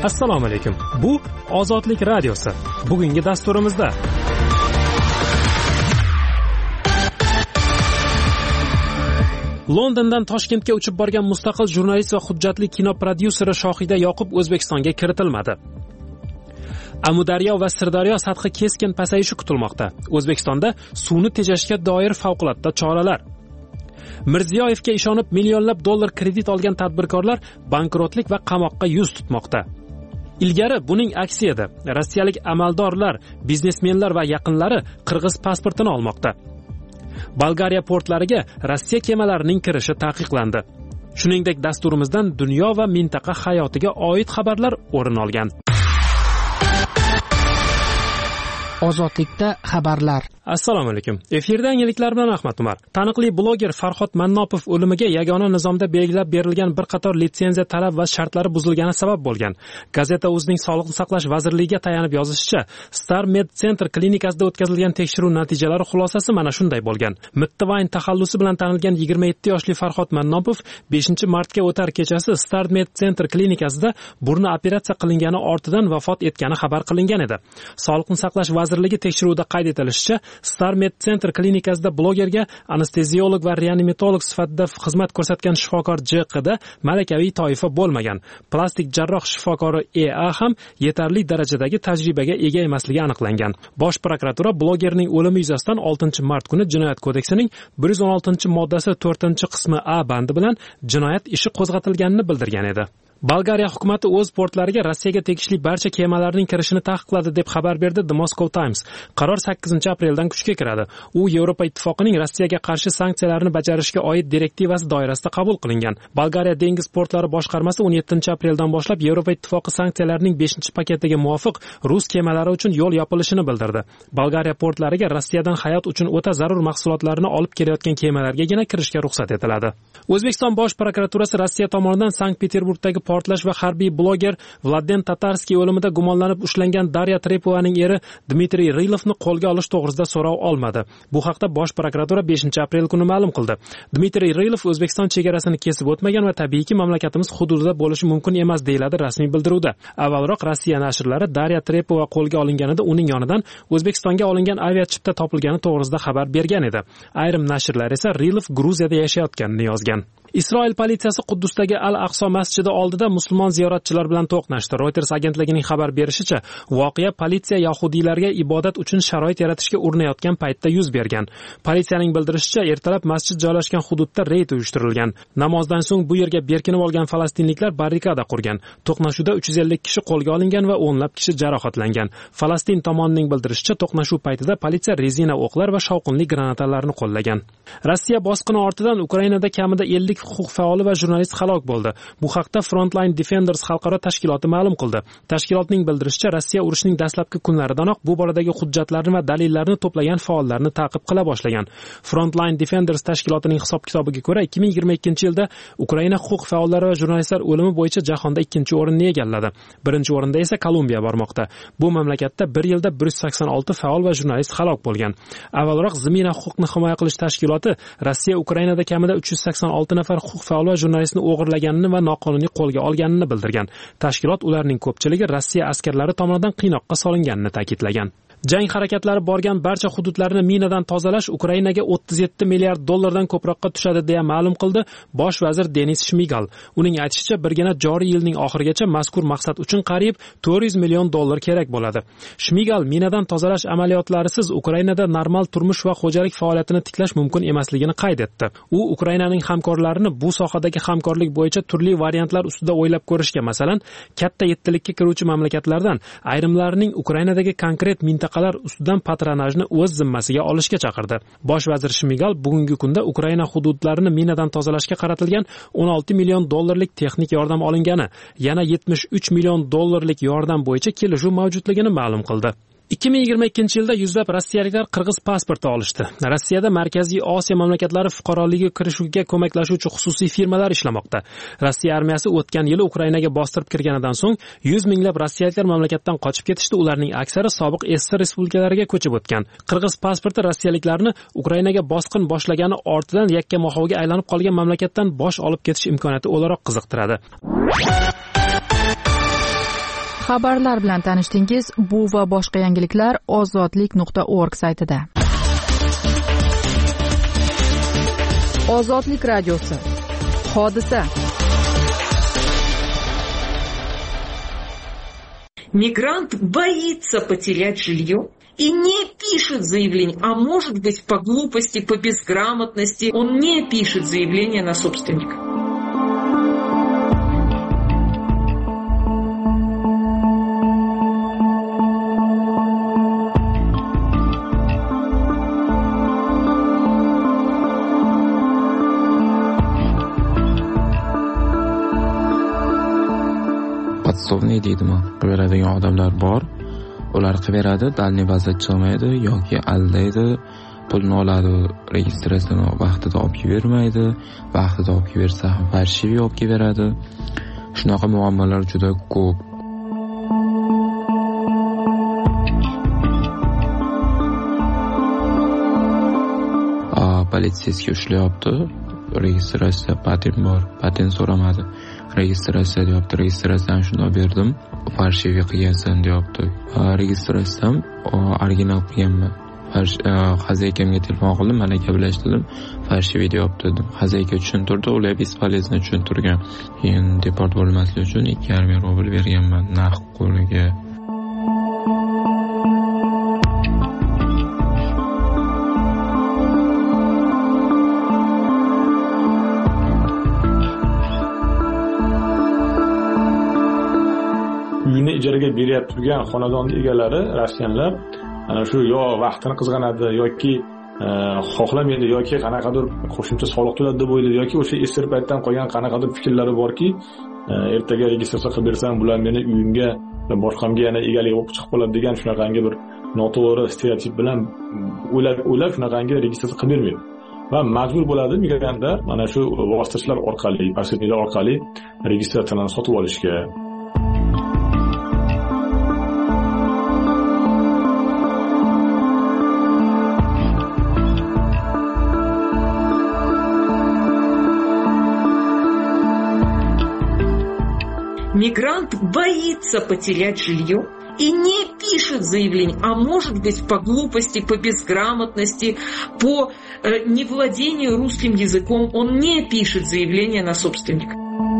Assalomu alaykum. Bu Ozodlik radiosi. Bugungi dasturimizda Londondan Toshkentga uchib borgan mustaqil jurnalist va hujjatli kino prodyuseri Shohida Yoqub O'zbekistonga kiritilmadi. Amudaryo va Sirdaryo sathi keskin pasayishi kutilmoqda. O'zbekistonda suvni tejashga doir favqulodda choralar. Mirziyoyevga ishonib millionlab dollar kredit olgan tadbirkorlar bankrotlik va qamoqqa yuz tutmoqda. Ilgari buning aksi edi. Rossiyalik amaldorlar, biznesmenlar va yaqinlari qirg'iz pasportini olmoqda. Bolgariya portlariga Rossiya kemalarining kirishi taqiqlandi. Shuningdek, dasturimizdan dunyo va mintaqa hayotiga oid xabarlar o'rin olgan. Ozodlikda xabarlar. Assalomu alaykum. Efirda yangiliklar bilan Ahmad Umar. Taniqli bloger Farhod Mannopov o'limiga yagona nizomda belgilab berilgan bir qator litsenziya talab va shartlari buzilgani sabab bo'lgan. Gazeta o'zining Sog'liqni saqlash vazirligiga tayanib yozishicha, Star Med Center klinikasida o'tkazilgan tekshiruv natijalari xulosasi mana shunday bo'lgan. Mittivayn taxallusi bilan tanilgan 27 yoshli Farhod Mannopov 5-martga o'tar kechasi Star Med Center klinikasida burni operatsiya qilingani ortidan vafot etgani xabar qilingan edi. Sog'liqni saqlash vazirligi tekshiruvida qayd etilishicha, Star Med Center klinikasida blogerga anesteziolog va reanimatolog sifatida xizmat ko'rsatgan shifokor J.Q.da malakaviy toifa bo'lmagan. Plastik jarroh shifokori E.A. ham yetarli darajadagi tajribaga ega emasligi aniqlangan. Bosh prokuratura blogerning o'limi yuzasidan 6-mart kuni Jinoyat kodeksining 116-moddasi 4-qismi A bandi bilan jinoyat ishi qo'zg'atilganini bildirgan edi. Bolgariya hukumati o'z portlariga Rossiyaga tegishli barcha kemalarning kirishini taqiqladi deb xabar berdi The Moscow Times. Qaror 8-apreldan kuchga kiradi. U Yevropa ittifoqining Rossiyaga qarshi sanksiyalarni bajarishga oid direktivasi doirasida qabul qilingan. Bolgariya dengiz portlari boshqarmasi 17-apreldan boshlab Yevropa ittifoqi sanksiyalarining 5-paketiga muvofiq rus kemalari uchun yo'l yopilishini bildirdi. Bolgariya portlariga Rossiyadan hayot uchun o'ta zarur mahsulotlarni olib kelayotgan kemalargagina kirishga ruxsat etiladi. O'zbekiston bosh prokuraturasi Rossiya tomonidan Sankt-Peterburgdagi portlash va harbiy bloger Vladen Tatarskiy o'limida gumonlanib ushlangan Darya Trepovaning eri Dmitriy Rilovni qo'lga olish to'g'risida so'rov olmadi. Bu haqda bosh prokuratura 5-aprel kuni ma'lum qildi. Dmitriy Rilov O'zbekiston chegarasini kesib o'tmagan va tabiiyki mamlakatimiz hududida bo'lishi mumkin emas deyiladi rasmiy bildiruvda. Avvalroq Rossiya nashrlari Darya Trepova qo'lga olinganida uning yonidan O'zbekistonga olingan aviachipta topilgani to'g'risida xabar bergan edi. Ayrim nashrlar esa Rilov Gruziyada yashayotganini yozgan. Isroil politsiyasi Quddusdagi Al-Aqso masjidi oldida musulmon ziyoratchilar bilan to'qnashdi. Reuters agentligining xabar berishicha, voqea politsiya yahudiylarga ibodat uchun sharoit yaratishga urinayotgan paytda yuz bergan. Politsiyaning bildirishicha, ertalab masjid joylashgan hududda reyd uyushtirilgan. Namozdan so'ng bu yerga berkinib olgan falastinliklar barrikada qurgan. To'qnashuvda 350 kishi qo'lga olingan va o'nlab kishi jarohatlangan. Falastin tomonining bildirishicha, to'qnashuv paytida politsiya rezina o'qlar va shovqinli granatalarni qo'llagan. Rossiya bosqini ortidan Ukrainada kamida 50 huquq faoli va jurnalist halok bo'ldi. Bu haqda Frontline Defenders xalqaro tashkiloti ma'lum qildi. Tashkilotning bildirishicha, Rossiya urushining dastlabki kunlaridanoq bu boradagi hujjatlarni va dalillarni to'plagan faollarni ta'qib qila boshlagan. Frontline Defenders tashkilotining hisob-kitobiga ko'ra, 2022-yilda Ukraina huquq faollari va jurnalistlar o'limi bo'yicha jahonda 2-o'rinni egalladi. 1-o'rinda esa Kolumbiya bormoqda. Bu mamlakatda bir yilda 186 faol va jurnalist halok bo'lgan. Avvalroq Zimina huquqni himoya qilish tashkiloti Rossiya Ukrainada kamida 386 nafar huquq faol va jurnalistni o'g'irlaganini va noqonuniy qo'lga olganini bildirgan. Tashkilot ularning ko'pchiligi Rossiya askarlari tomonidan qiynoqqa solinganini ta'kidlagan. Jang harakatlari borgan barcha hududlarni minadan tozalash Ukrainaga 37 milliard dollardan ko'proqqa tushadi deya ma'lum qildi bosh vazir Denis Shmigal. Uning aytishicha, birgina joriy yilning oxirigacha mazkur maqsad uchun qariyb 400 million dollar kerak bo'ladi. Shmigal minadan tozalash amaliyotlarisiz Ukrainada normal turmush va xo'jalik faoliyatini tiklash mumkin emasligini qayd etdi. U Ukrainaning hamkorlarini bu sohadagi hamkorlik bo'yicha turli variantlar ustida o'ylab ko'rishga, masalan, katta yettilikka kiruvchi mamlakatlardan ayrimlarining Ukrainadagi konkret mintaqalar ustidan patronajni o'z zimmasiga olishga chaqirdi. Bosh vazir Shmigal bugungi kunda Ukraina hududlarini minadan tozalashga qaratilgan 16 million dollarlik texnik yordam olingani, yana 73 million dollarlik yordam bo'yicha kelishuv mavjudligini ma'lum qildi. 2022-yilda yuzlab rossiyaliklar qirg'iz pasporti olishdi. Rossiyada Markaziy Osiyo mamlakatlari fuqaroligiga kirishiga ko'maklashuvchi xususiy firmalar ishlamoqda. Rossiya armiyasi o'tgan yili Ukrainaga bostirib kirganidan so'ng 100 minglab rossiyaliklar mamlakatdan qochib ketishdi. Ularning aksari sobiq SSR respublikalariga ko'chib o'tgan. Qirg'iz pasporti rossiyaliklarni Ukrainaga bosqin boshlagani ortidan yakkamoxovga aylanib qolgan mamlakatdan bosh olib ketish imkoniyati o'laroq qiziqtiradi. Xabarlar bilan tanishdingiz. Bu va boshqa yangiliklar ozodlik.org saytida. Ozodlik radiosi. Hodisa. Мигрант боится потерять жилье и не пишет заявление, а может быть по глупости, по безграмотности, он не пишет заявление на собственника. Podsovniy deydimi, beradigan odamlar bor. Ular qiveradi, dalniy vaziyat chiqmaydi yoki aldaydi, pulni oladi, registratsiyani vaqtida olib bermaydi, vaqtida olib bersa ham farshiviy olib beradi. Shunaqa muammolar juda ko'p. Politsiyasiga ushlayapti. Registratsiya patent bor, patent so'ramadi. Registratsiya deyapti, registratsiyani shunday berdim, farshiviy qilgansan deyapti. Registratsiyam original qilganman. Xazaykamga telefon qildim, mana gaplashdim, farshiviy deyapti dedim. Xazayka tushuntirdi, ular bespolezno tushuntirgan. Keyin deport bo'lmaslik uchun 2,5 rubl berganman naqd qo'liga. Uyini ijaraga berib turgan xonadon egalari, rossiyanlar, ana shu yo vaqtini qizg'anadi yoki xohlamaydi yoki qanaqadir qo'shimcha soliq to'ladi deb o'ylaydi yoki o'sha eski paytdan qolgan qanaqadir fikrlari borki, ertaga registratsiya qilib bersam, bular meni uyimga, boshqamga yana egalik bo'lib chiqib qoladi degan shunaqangi bir noto'g'ri stereotip bilan o'ylab shunaqangi registratsiya qilib bermaydi. Va majbur bo'ladi migrantlar mana shu vositachilar orqali, posredniklar orqali registratsiyani sotib olishga. Мигрант боится потерять жилье и не пишет заявление, а может быть по глупости, по безграмотности, по невладению русским языком, он не пишет заявление на собственника.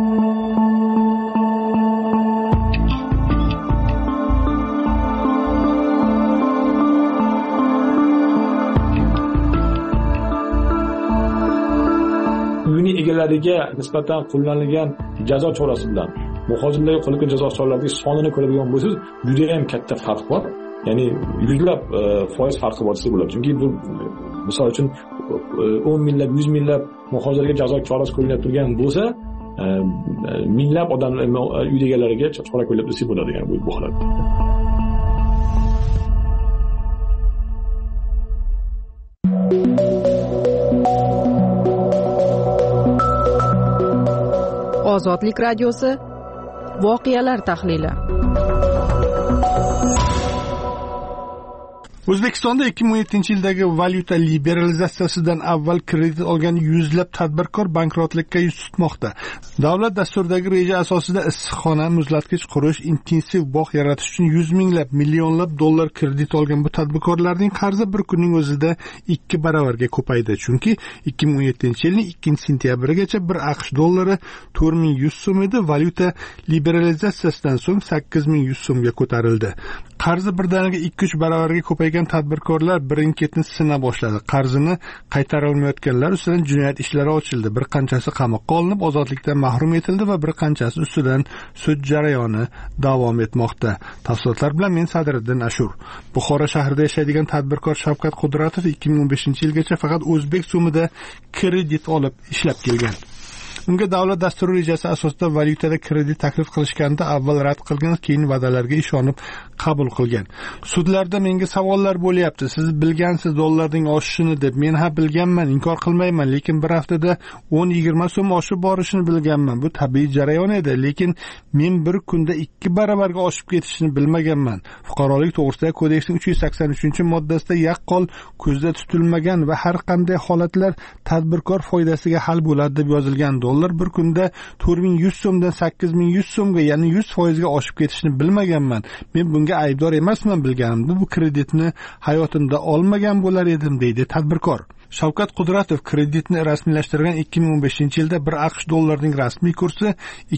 Uyini egalariga nisbatan qo'llanilgan jazo chorasi bilan muhojirlarga qo'llangan jazo choralarining sonini ko'radigan bo'lsangiz, juda ham katta farq bor. Ya'ni yuzlab foiz farqi bor desa bo'ladi. Chunki bu misol uchun 10 minglab, 100 minglab muhojirlarga jazo chorasi qo'llanib turgan bo'lsa, minglab odamlar uy egalariga chora qo'llanib desa bo'ladi, ya'ni bu holat. Ozodlik radiosi. Voqealar tahlili. O'zbekistonda 2017-yildagi valyuta liberalizatsiyasidan avval kredit olgan yuzlab tadbirkor bankrotlikka yuz tutmoqda. Davlat dasturidagi reja asosida issiqxona, muzlatkich qurish, intensiv bog' yaratish uchun 100 minglab, millionlab dollar kredit olgan bu tadbirkorlarning qarzi bir kunning o'zida 2 baravarga ko'paydi. Chunki 2017-yilning 2-sentyabrigacha bir AQSh dollari 4100 so'm edi, valyuta liberalizatsiyasidan so'ng 8100 so'mga ko'tarildi. Qarzi birdaniga 2-3 baravarga ko'paygan tadbirkorlar birin-ketin sina boshladi. Qarzini qaytara olmayotganlar ustidan jinoyat ishlari ochildi. Bir qanchasi qamoqqa olinib, ozodlikdan mahrum etildi va bir qanchasi ustidan sud jarayoni davom etmoqda. Tafsilotlar bilan men Sadriddin Ashur. Buxoro shahrida yashaydigan tadbirkor Shavkat Qudratov 2015-yilgacha faqat o'zbek so'mida kredit olib ishlab kelgan. Unga davlat dasturi rejasi asosida valyutada kredit taklif qilishganda avval rad qilgan, keyin va'dalarga ishonib qabul qilgan. Sudlarda menga savollar bo'lyapti. Siz bilgansiz dollarning oshishini deb. Men ha bilganman, inkor qilmayman, lekin bir haftada 10-20 so'm oshib borishini bilganman. Bu tabiiy jarayon edi, lekin men bir kunda 2 baravarga oshib ketishini bilmaganman. Fuqarolik to'g'risidagi kodeksning 383-moddasida yaqqol ko'zda tutilmagan va har qanday holatlar tadbirkor foydasiga hal bo'ladi deb yozilgan. dollar bir kunda 4100 so'mdan 8100 so'mga, ya'ni 100% ga oshib ketishini bilmaganman. Men bunga aybdor emasman, bilganimda bu kreditni hayotimda olmagan bo'lar edim, deydi tadbirkor. Shavkat Qudratov kreditni rasmiylashtirgan 2015-yilda bir AQSh dollarining rasmiy kursi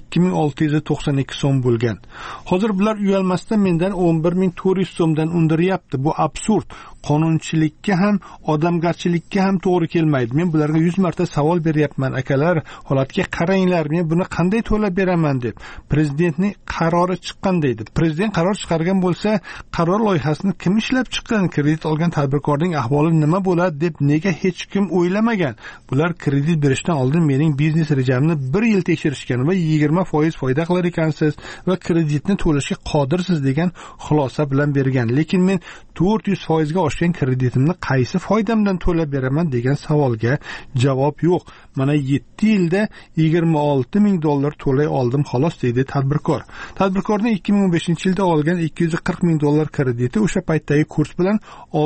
2692 so'm bo'lgan. Hozir bular uyalmasdan mendan 11400 so'mdan undiryapti. Bu absurd. Qonunchilikka ham, odamgarchilikka ham to'g'ri kelmaydi. Men bularga 100 marta savol beryapman. Akalar, holatga qaranglar, men buni qanday to'lab beraman deb. Prezidentning qarori chiqqan deydi. Prezident qaror chiqargan bo'lsa, qaror loyihasini kim ishlab chiqqan? Kredit olgan tadbirkorning ahvoli nima bo'ladi deb nega hech kim o'ylamagan? Bular kredit berishdan oldin mening biznes rejamni 1 yil tekshirishgan va 20% foyda qilar ekansiz va kreditni to'lashga qodirsiz degan xulosa bilan bergan. Lekin men 400% ga oshgan kreditimni qaysi foydamdan to'lab beraman degan savolga javob yo'q. Mana 7 yilda 26,000 dollar to'lay oldim xolos, deydi tadbirkor. Tadbirkorning 2015-yilda olgan 240,000 dollar krediti o'sha paytdagi kurs bilan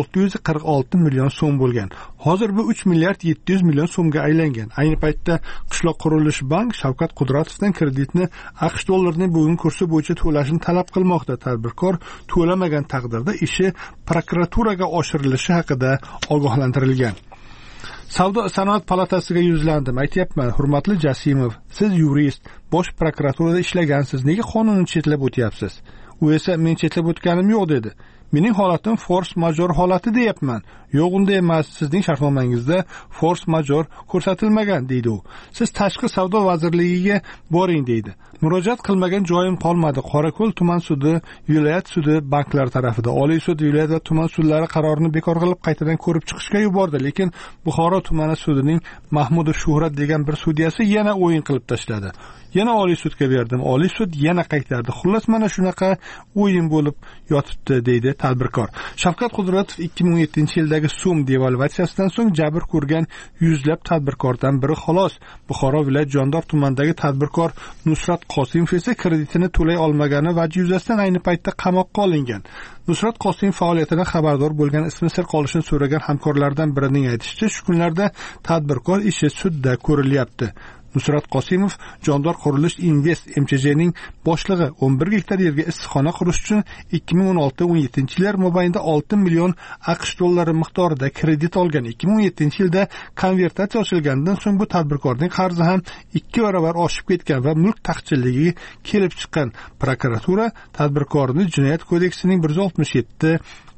646 million so'm bo'lgan. Hozir bu 3 milliard 700 million so'mga aylangan. Ayni paytda Qishloq qurilish bank Shavkat Qudratovdan kreditni AQSh dollarining bugungi kursi bo'yicha to'lashini talab qilmoqda. Tadbirkor to'lamagan taqdirda ishi prokuraturaga oshirilishi haqida ogohlantirilgan. Savdo sanoat palatasiga yuzlandim. Aytayapman, hurmatli Jasimov, siz yurist, bosh prokuraturada ishlagansiz. Nega qonunni chetlab o'tyapsiz? U esa men chetlab o'tganim yo'q dedi. Mening holatim force majeure holati deyapman. Yo'q, unday emas. Sizning shartnomangizda force majeure ko'rsatilmagan, deydi u. Siz tashqi savdo vazirligiga boring, deydi. Murojaat qilmagan joyim qolmadi. Qorako'l tuman sudi, viloyat sudi banklar tarafida, Oliy sud, viloyat va tuman sudlari qarorini bekor qilib qaytadan ko'rib chiqishga yubordi. Lekin Buxoro tumani sudining Mahmudov Shuhrat degan bir sudyasi yana o'yin qilib tashladi. Yana Oliy sudga berdim. Oliy sud yana qaytardi. Xullas mana shunaqa o'yin bo'lib yotibdi, deydi tadbirkor. Shavkat Qudratov 2017-yildagi so'm devalvatsiyasidan so'ng jabr ko'rgan yuzlab tadbirkordan biri xolos. Buxoro viloyat Jondor tumanidagi tadbirkor Nusrat Qosimov esa kreditini to'lay olmagani vajhi yuzasidan ayni paytda qamoqqa olingan. Nusrat Qosimov faoliyatidan xabardor bo'lgan, ismi sir qolishini so'ragan hamkorlardan birining aytishicha, shu kunlarda tadbirkor ishi sudda ko'rilyapti. Nusrat Qosimov Jondor Qurilish Invest MCJning boshlig'i 11 gektar yerga issiqxona qurish uchun 2016-17-yillar mobaynida 6 million AQSh dollari miqdorida kredit olgan. 2017-yilda konvertatsiya ochilgandan so'ng bu tadbirkorning qarzi ham 2 barobar oshib ketgan va mulk taqchilligi kelib chiqqan. Prokuratura tadbirkorni Jinoyat kodeksining 167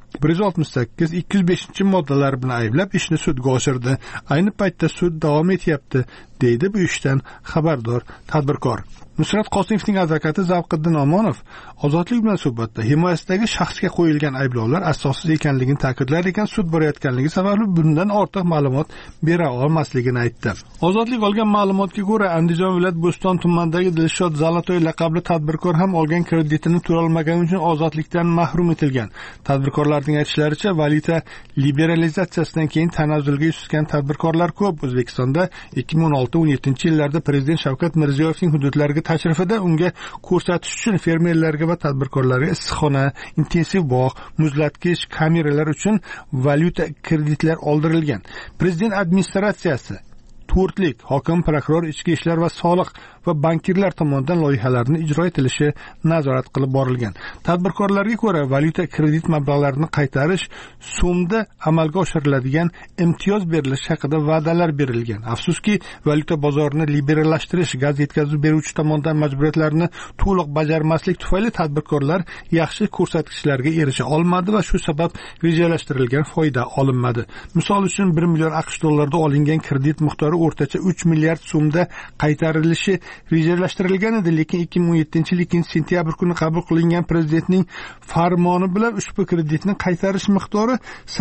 168, 205 moddalari bilan ayblab ishni sudga oshirdi. Ayni paytda sud davom etyapti, deydi bu ishdan xabardor tadbirkor. Nusrat Qosimovning advokati Zavqiddin Omonov Ozodlik bilan suhbatda himoyasidagi shaxsga qo'yilgan ayblovlar asossiz ekanligini ta'kidlar ekan, sud borayotganligi sababli bundan ortiq ma'lumot bera olmasligini aytdi. Ozodlik olgan ma'lumotga ko'ra, Andijon viloyat Bo'ston tumanidagi Dilshod Zalatoy laqabli tadbirkor ham olgan kreditini to'lay olmagani uchun ozodlikdan mahrum etilgan. Tadbirkorlarning aytishlaricha, valyuta liberalizatsiyasidan keyin tanazzulga yuz tutgan tadbirkorlar ko'p. O'zbekistonda 2016-17-yillarda Prezident Shavkat Mirziyoyevning hududlariga tashrifida unga ko'rsatish uchun fermerlarga va tadbirkorlarga issiqxona, intensiv bog', muzlatgich, kameralar uchun valyuta kreditlar oldirilgan. Prezident administratsiyasi to'rtlik hokim, prokuror, ichki ishlar va soliq va bankirlar tomonidan loyihalarni ijro etilishi nazorat qilib borilgan. Tadbirkorlarga ko'ra, valyuta kredit mablag'larini qaytarish so'mda amalga oshiriladigan imtiyoz berilishi haqida va'dalar berilgan. Afsuski, valyuta bozorini liberallashtirish, gaz yetkazib beruvchi tomonidan majburiyatlarni to'liq bajarmaslik tufayli tadbirkorlar yaxshi ko'rsatkichlarga erisha olmadi va shu sabab rejalashtirilgan foyda olinmadi. Misol uchun 1 million AQSh dollarida olingan kredit miqdori o'rtacha 3 milliard so'mda qaytarilishi rejalashtirilgan edi, lekin 2017-yil 2-sentyabr kuni qabul qilingan prezidentning farmoni bilan ushbu kreditning qaytarish miqdori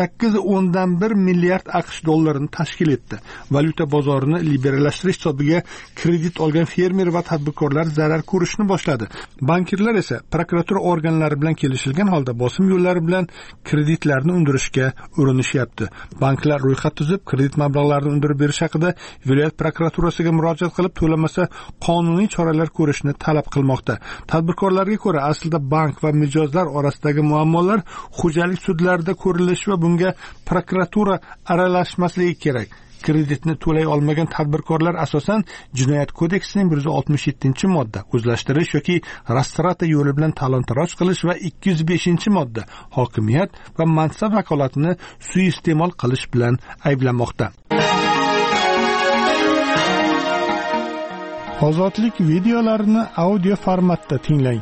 8.1 milliard AQSh dollarini tashkil etdi. Valyuta bozorini liberallashtirish hisobiga kredit olgan fermer va tadbirkorlar zarar ko'rishni boshladi. Bankirlar esa prokuratura organlari bilan kelishilgan holda bosim yo'llari bilan kreditlarni undirishga urinishyapti. Banklar ro'yxat tuzib, kredit mablag'larini undirib berish haqida viloyat prokuraturasiga murojaat qilib, to'lamasa qonuniy choralar ko'rishni talab qilmoqda. Tadbirkorlarga ko'ra, aslida bank va mijozlar orasidagi muammolar xo'jalik sudlarida ko'rilishi va bunga prokuratura aralashmasligi kerak. kreditni to'lay olmagan tadbirkorlar asosan Jinoyat kodeksining 167-modda o'zlashtirish yoki rastrata yo'li bilan talon-taroj qilish va 205-modda hokimiyat va mansab vakolatini suiiste'mol qilish bilan ayblanmoqda. Ozodlik videolarini audio formatda tinglang.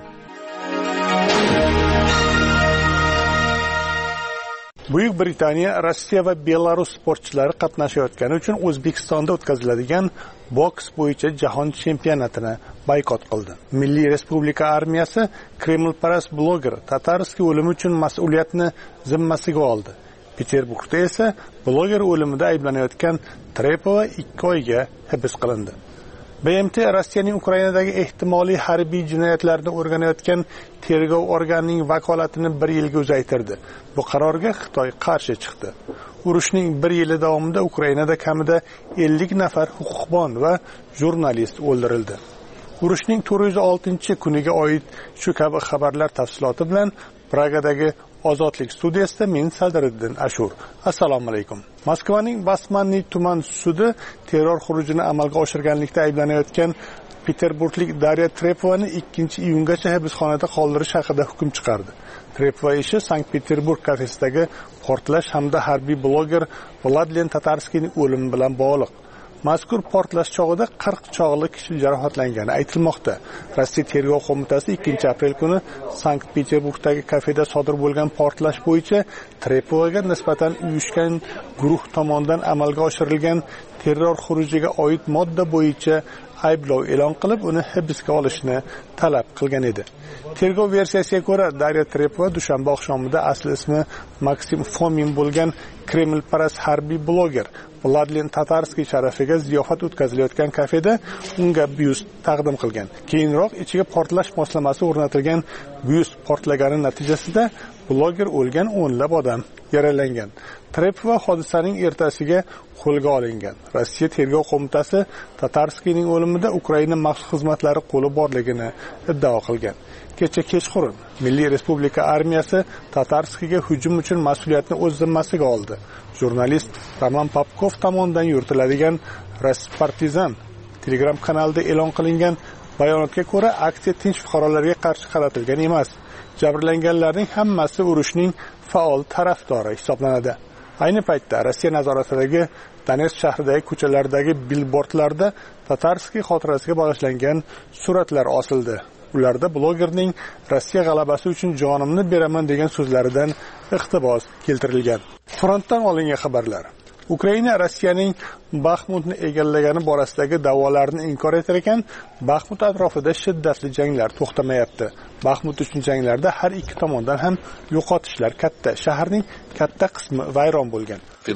Buyuk Britaniya Rossiya va Belarus sportchilari qatnashayotgani uchun O'zbekistonda o'tkaziladigan boks bo'yicha jahon chempionatini boykot qildi. Milliy Respublika armiyasi Kremlparast bloger Tatarskiy o'limi uchun mas'uliyatni zimmasiga oldi. Peterburgda esa bloger o'limida ayblanayotgan Trepova 2 oyga hibs qilindi. BMT Rossiyaning Ukrainadagi ehtimoliy harbiy jinoyatlarni o'rganayotgan tergov organining vakolatini 1 yilga uzaytirdi. Bu qarorga Xitoy qarshi chiqdi. Urushning 1 yili davomida Ukrainada kamida 50 nafar huquqbon va jurnalist o'ldirildi. Urushning 406-kuniga oid shu kabi xabarlar tafsiloti bilan Pragadagi Ozodlik studiyasida men Sadriddin Ashur. Assalomu alaykum. Moskvaning Basmanniy tuman sudi terror xurujini amalga oshirganlikda ayblanayotgan Peterburglik Darya Trepovani 2-iyungacha hibsxonada qoldirish haqida hukm chiqardi. Trepova ishi Sankt-Peterburg kafesidagi portlash hamda harbiy bloger Vladlen Tatarskiyning o'limi bilan bog'liq. Mazkur portlash chog'ida 40 chog'li kishi jarohatlangani aytilmoqda. Rossiya tergov qo'mitasi 2-aprel kuni Sankt-Peterburgdagi kafeda sodir bo'lgan portlash bo'yicha Trepovaga nisbatan uyushgan guruh tomonidan amalga oshirilgan terror xurujiga oid modda bo'yicha ayblov e'lon qilib, uni hibsga olishni talab qilgan edi. Tergov versiyasiga ko'ra, Darya Trepova dushanba oqshomida asli ismi Maksim Fomin bo'lgan Kremlparast harbiy bloger Vladlen Tatarskiy sharafiga ziyofat o'tkazilayotgan kafeda unga byust taqdim qilgan. Keyinroq ichiga portlash moslamasi o'rnatilgan byust portlagani natijasida bloger o'lgan, o'nlab odam yaralangan. Trepova hodisaning ertasiga qo'lga olingan. Rossiya tergov qo'mitasi Tatarskiyning o'limida Ukraina maxsus xizmatlari qo'li borligini iddao qilgan. Kecha kechqurun Milliy Respublika armiyasi Tatarskiyga hujum uchun mas'uliyatni o'z zimmasiga oldi. Jurnalist Roman Popkov tomonidan yuritiladigan Raspartizan Telegram kanalida e'lon qilingan bayonotga ko'ra, aksiya tinch fuqarolarga qarshi qaratilgan emas. Jabrlanganlarning hammasi urushning faol tarafdori hisoblanadi. Ayni paytda Rossiya nazoratidagi Donetsk shahridagi ko'chalardagi billbordlarda Tatarskiy xotirasiga bag'ishlangan suratlar osildi. Ularda blogerning Rossiya g'alabasi uchun jonimni beraman degan so'zlaridan iqtibos keltirilgan. Frontdan olingan xabarlar. Ukraina Rossiyaning Baxmutni egallagani borasidagi da'volarni inkor etar ekan, Baxmut atrofida shiddatli janglar to'xtamayapti. Baxmut uchun janglarda har ikki tomondan ham yo'qotishlar katta. Shaharning katta qismi vayron bo'lgan.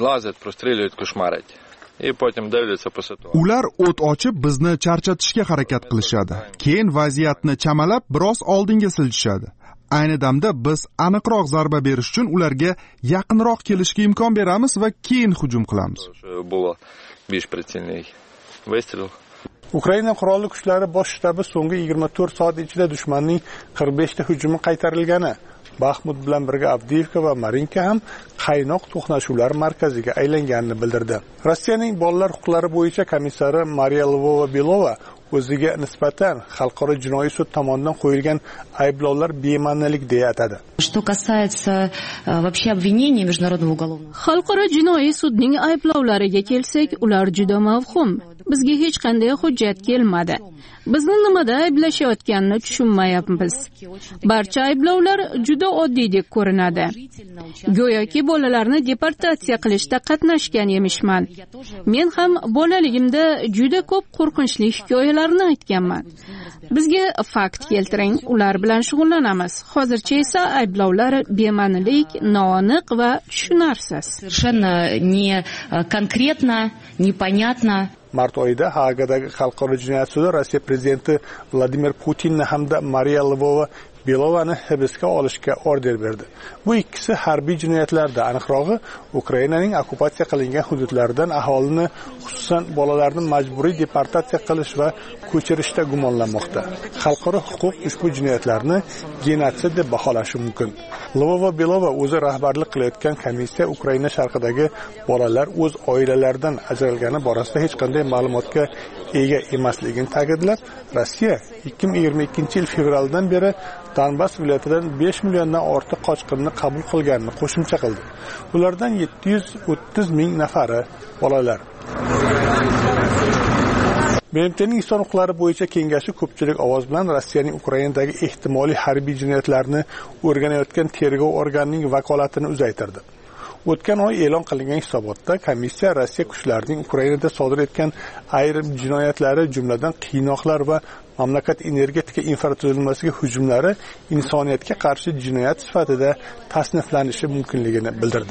Ular o't ochib bizni charchatishga harakat qilishadi. Keyin vaziyatni chamalab biroz oldinga siljishadi. Ayni damda biz aniqroq zarba berish uchun ularga yaqinroq kelishga imkon beramiz va keyin hujum qilamiz. Ukraina qurolli kuchlari bosh shtabi so'nggi 24 soat ichida dushmanning 45 ta hujumi qaytarilgani, Baxmut bilan birga Avdiivka va Marinka ham qaynoq to'qnashuvlar markaziga aylanganini bildirdi. Rossiyaning bolalar huquqlari bo'yicha komissari Mariya Lvova-Belova o'ziga nisbatan xalqaro jinoiy sud tomonidan qo'yilgan ayblovlar bema'nilik deya atadi. Xalqaro jinoiy sudning ayblovlariga kelsak, ular juda mavhum. Bizga hech qanday hujjat kelmadi. Bizni nimada ayblashayotganini tushunmayapmiz. Barcha ayblovlar juda oddiydek ko'rinadi. Go'yoki bolalarni deportatsiya qilishda qatnashgan emishman. Men ham bolaligimda juda ko'p qo'rqinchli hikoyalarni aytganman. Bizga fakt keltiring, ular bilan shug'ullanamiz. Hozircha esa ayblovlar bema'nilik, noaniq va tushunarsiz. Совершенно не конкретно, непонятно. Mart oyida Haagadagi xalqaro jinoyat sudi Rossiya prezidenti Vladimir Putinni hamda Mariya Lvova Belovani hibsga olishga order berdi. Bu ikkisi harbiy jinoyatlarda, aniqrog'i Ukrainaning okkupatsiya qilingan hududlaridan aholini, xususan bolalarni majburiy deportatsiya qilish va ko'chirishda gumonlanmoqda. Xalqaro huquq ushbu jinoyatlarni genotsid deb baholashi mumkin. Lyubova Belova o'zi rahbarlik qilayotgan komissiya Ukraina sharqidagi bolalar o'z oilalaridan ajralgani borasida hech qanday ma'lumotga ega emasligini ta'kidlab, Rossiya 2022-yil fevraldan beri Donbass viloyatidan 5 milliondan ortiq qochqinni qabul qilganini qo'shimcha qildi. Ulardan 730 ming nafari bolalar. BMTning inson huquqlari bo'yicha kengashi ko'pchilik ovoz bilan Rossiyaning Ukrainadagi ehtimoliy harbiy jinoyatlarni o'rganayotgan tergov organining vakolatini uzaytirdi. O'tgan oy e'lon qilingan hisobotda komissiya Rossiya kuchlarining Ukrainada sodir etgan ayrim jinoyatlari, jumladan qiynoqlar va mamlakat energetika infratuzilmasiga hujumlari insoniyatga qarshi jinoyat sifatida tasniflanishi mumkinligini bildirdi.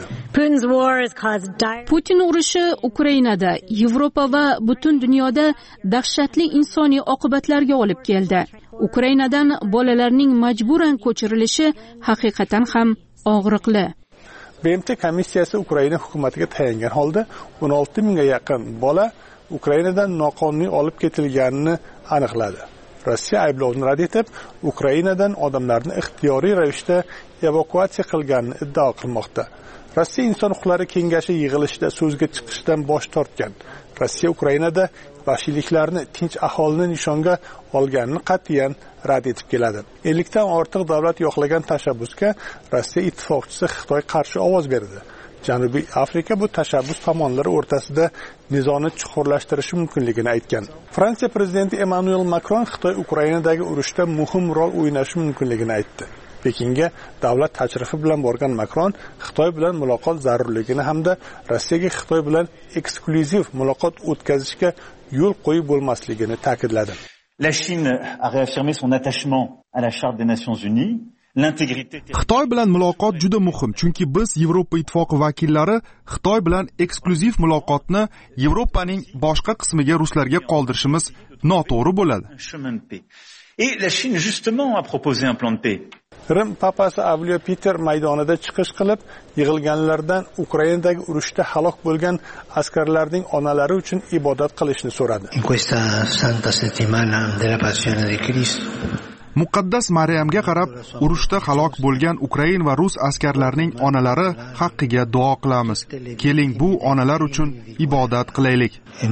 Putin urushi Ukrainada, Yevropa va butun dunyoda dahshatli insoniy oqibatlarga olib keldi. Ukrainadan bolalarning majburan ko'chirilishi haqiqatan ham og'riqli. BMT komissiyasi Ukraina hukumatiga tayangan holda 16 mingga yaqin bola Ukrainadan noqonuniy olib ketilganini aniqladi. Rossiya ayblovni rad etib, Ukrainadan odamlarni ixtiyoriy ravishda evakuatsiya qilganini iddao qilmoqda. Rossiya Inson huquqlari kengashi yig'ilishida so'zga chiqishdan bosh tortgan. Rossiya Ukrainada vahshiyliklarni tinch aholini nishonga olganini qat'iyan rad etib keladi. 50 dan ortiq davlat yo'qlagan tashabbusga Rossiya ittifoqchisi Xitoy qarshi ovoz berdi. Janubiy Afrika bu tashabbus tomonlari o'rtasida nizoni chuqurlashtirishi mumkinligini aytgan. Fransiya prezidenti Emmanuel Macron Xitoy Ukrainadagi urushda muhim rol o'ynashi mumkinligini aytdi. Pekinga davlat tashrifi bilan borgan Macron Xitoy bilan muloqot zarurligini hamda Rossiyaga Xitoy bilan eksklyuziv muloqot o'tkazishga yo'l qo'yib bo'lmasligini ta'kidladi. La Chine a réaffirmé son attachement à la Charte des Nations Unies. Xitoy bilan muloqot juda muhim, chunki biz Yevropa ittifoqi vakillari Xitoy bilan eksklyuziv muloqotni Yevropaning boshqa qismiga ruslarga qoldirishimiz noto'g'ri bo'ladi. Et la Chine justement a proposé un plan de paix. Rim papasi Avliyo Peter maydonida chiqish qilib, yig'ilganlardan Ukrainadagi urushda halok bo'lgan askarlarning onalari uchun ibodat qilishni so'radi. In questa santa settimana della passione di Cristo Muqaddas Maryamga qarab, urushda halok bo'lgan Ukrain va rus askarlarining onalari haqqiga duo qilamiz. Keling, bu onalar uchun ibodat qilaylik.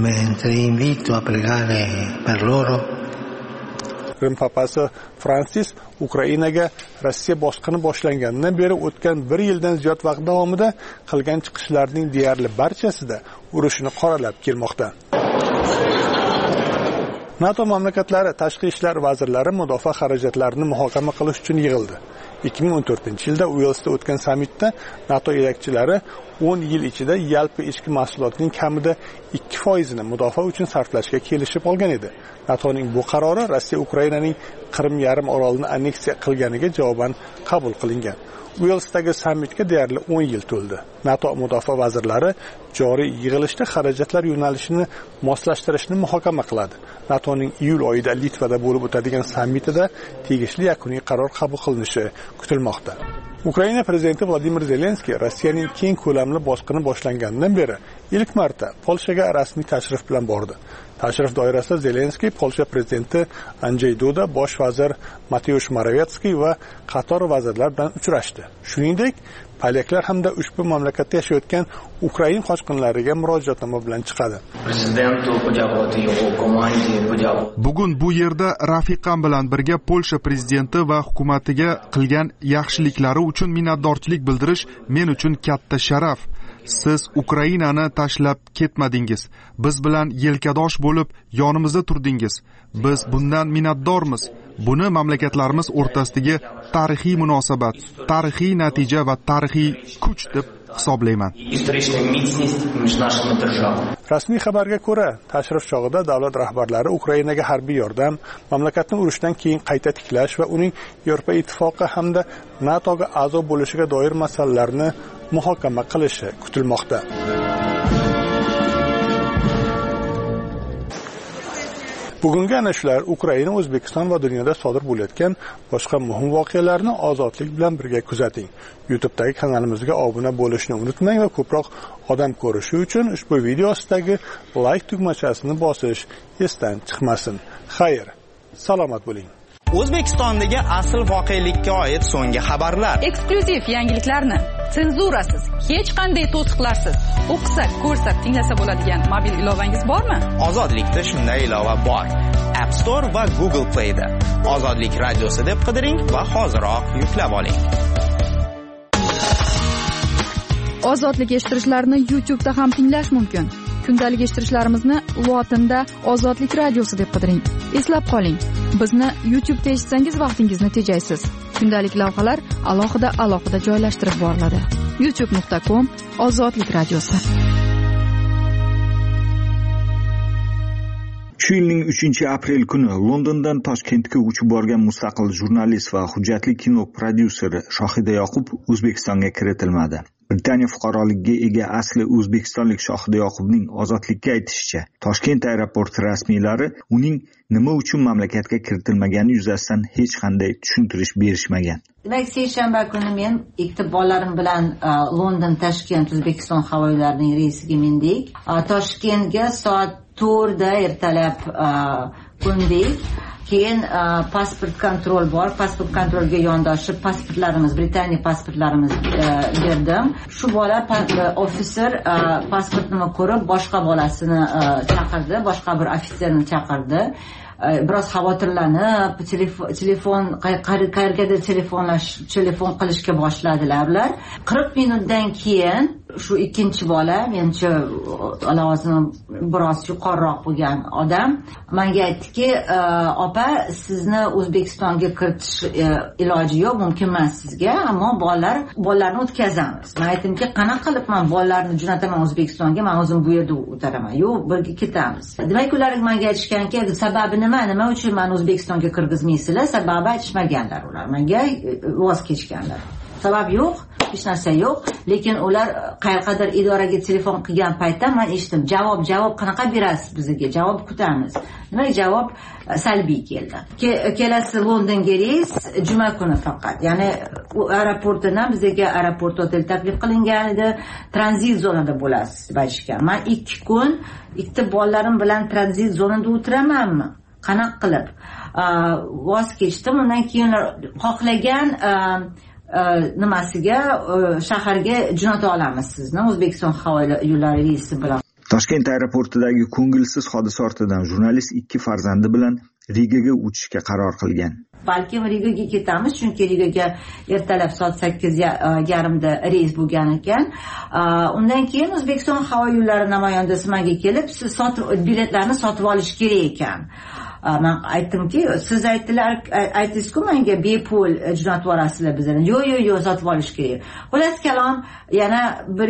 Rim papasi Fransis Ukrainaga Rossiya bosqini boshlanganidan beri o'tgan 1 yildan ziyod vaqt davomida qilgan chiqishlarining deyarli barchasida urushni qoralab kelmoqda. NATO mamlakatlari tashqi ishlar vazirlari mudofaa xarajatlarini muhokama qilish uchun yig'ildi. 2014-yilda Uelsda o'tgan sammitda NATO yetakchilari 10 yil ichida yalpi ichki mahsulotning kamida 2% mudofaa uchun sarflashga kelishib olgan edi. NATOning bu qarori Rossiya Ukrainaning Qrim yarim orolini anneksiya qilganiga javoban qabul qilingan. Uelsdagi sammitga deyarli 10 yil to'ldi. NATO mudofaa vazirlari joriy yig'ilishda xarajatlar yo'nalishini moslashtirishni muhokama qiladi. NATOning iyul oyida Litvada bo'lib o'tadigan sammitida tegishli yakuniy qaror qabul qilinishi kutilmoqda. Ukraina prezidenti Vladimir Zelenskiy Rossiyaning keng ko'lamli bosqini boshlanganidan beri ilk marta Polshaga rasmiy tashrif bilan bordi. Tashrif doirasida Zelenskiy Polsha prezidenti Andrzej Duda, bosh vazir Mateusz Morawiecki va qator vazirlar bilan uchrashdi. Shuningdek, polyaklar hamda ushbu mamlakatda yashayotgan Ukrain qochqinlariga murojaatnoma bilan chiqadi. Bugun bu yerda rafiqam bilan birga Polsha prezidenti va hukumatiga qilgan yaxshiliklari uchun minnatdorchilik bildirish men uchun katta sharaf. Siz Ukrainani tashlab ketmadingiz. Biz bilan yelkadosh bo'lib yonimizda turdingiz. Biz bundan minnatdormiz. Buni mamlakatlarimiz o'rtasidagi tarixiy munosabat, tarixiy natija va tarixiy kuch deb hisoblayman. Rasmiy xabarga ko'ra, tashrif chog'ida davlat rahbarlari Ukrainaga harbiy yordam, mamlakatni urushdan keyin qayta tiklash va uning Yevropa ittifoqi hamda NATOga a'zo bo'lishiga doir masalalarni muhokama qilishi kutilmoqda. Bugungi ana shular Ukraina, O'zbekiston va dunyoda sodir bo'layotgan boshqa muhim voqealarni ozodlik bilan birga kuzating. YouTube'dagi kanalimizga obuna bo'lishni unutmang va ko'proq odam ko'rishi uchun ushbu video ostidagi like tugmachasini bosish esdan chiqmasin. Xayr, salomat bo'ling. O'zbekistondagi asl voqelikka oid so'nggi xabarlar. Eksklyuziv yangiliklarni senzurasiz, hech qanday to'siqlarsiz o'qisa, ko'rsa, tinglasa bo'ladigan mobil ilovangiz bormi? Ozodlikda shunday ilova bor. App Store va Google Play da. Ozodlik radiosi deb qidiring va hoziroq yuklab oling. Ozodlik eshittirishlarni YouTube'da ham tinglash mumkin. Kundalik eshittirishlarimizni lotinda Ozodlik radiosi deb qidiring. Eslab qoling, bizni YouTube'da eshitsangiz vaqtingizni tejaysiz. Kundalik lavhalar alohida joylashtirib boriladi. youtube.com Ozodlik radiosi. Shu yilning 3-aprel kuni Londondan Toshkentga uchib borgan mustaqil jurnalist va hujjatli kino prodyuseri Shohida Yoqub O'zbekistonga kiritilmadi. Britaniya fuqaroligiga ega asli o'zbekistonlik Shohida Yoqubning ozodlikka aytishicha, Toshkent aeroporti rasmiylari uning nima uchun mamlakatga kiritilmagani yuzasidan hech qanday tushuntirish berishmagan. Demak, seshanba kuni men ikkita bolalarim bilan London Toshkent O'zbekiston havo yo'llarining reysiga mindik. Toshkentga soat 4 da ertalab qo'ndik. Keyin pasport kontrol bor. Pasport kontrolga yondoshib pasportlarimiz, Britaniya pasportlarimiz berdim. Shu bola ofitser pasportini ko'rib boshqa bolasini chaqirdi, boshqa bir ofitserni chaqirdi. Biroz xavotirlanib, telefon qayergadir telefon qilishga boshladilar ular. 40 minutdan keyin shu ikkinchi bola, menimcha lavozimi biroz yuqoriroq bo'lgan odam menga aytdiki, opa, sizni O'zbekistonga kiritish iloji yo'q, mumkin emas sizga, ammo bolalarni o'tkazamiz. Men aytdimki, qanaqa qilib men bolalarni jo'nataman O'zbekistonga, men o'zim bu yerda o'taraman. Yo'q, birga ketamiz. Demak, ular menga aytishganki, sababi nima uchun meni O'zbekistonga kirgizmaysizlar? Sababi aytishmaganlar ular. Menga voz kechganlar. Sabab yo'q, hech narsa yo'q, lekin ular qayerqadir idoraga telefon qilgan paytda men eshitdim, javob qanaqa berasiz bizga? Javob kutamiz. Nima javob salbiy keldi. Kelasi Londonga reys juma kuni faqat. Ya'ni u aeroportdan bizga aeroport hotel taklif qilingan edi, tranzit zonada bo'lasiz deb aytishgan. Men 2 kun ikkita bolalarim bilan tranzit zonada o'tiramanmi? Qanaqa qilib? Voz kechdim. Undan keyin xohlagan nimasiga shaharga jo'nata olamiz sizni O'zbekiston havo yo'llari reysi bilan. Toshkent aeroportidagi ko'ngilsiz hodisa ortidan jurnalist 2 farzandi bilan Rigaga uchishga qaror qilgan. Balkim Rigaga ketamiz, chunki Rigaga ertalab soat 8:30da reys bo'lgan ekan. Undan keyin O'zbekiston havo yo'llari namoyandasi menga kelib, siz biletlarni sotib olish kerak ekan. Men aytdimki, siz aytdingiz-ku menga bepul jo'natib yuborasizlar bizlarni. Yo'q, sotib olish kerak. Xullas kalom, yana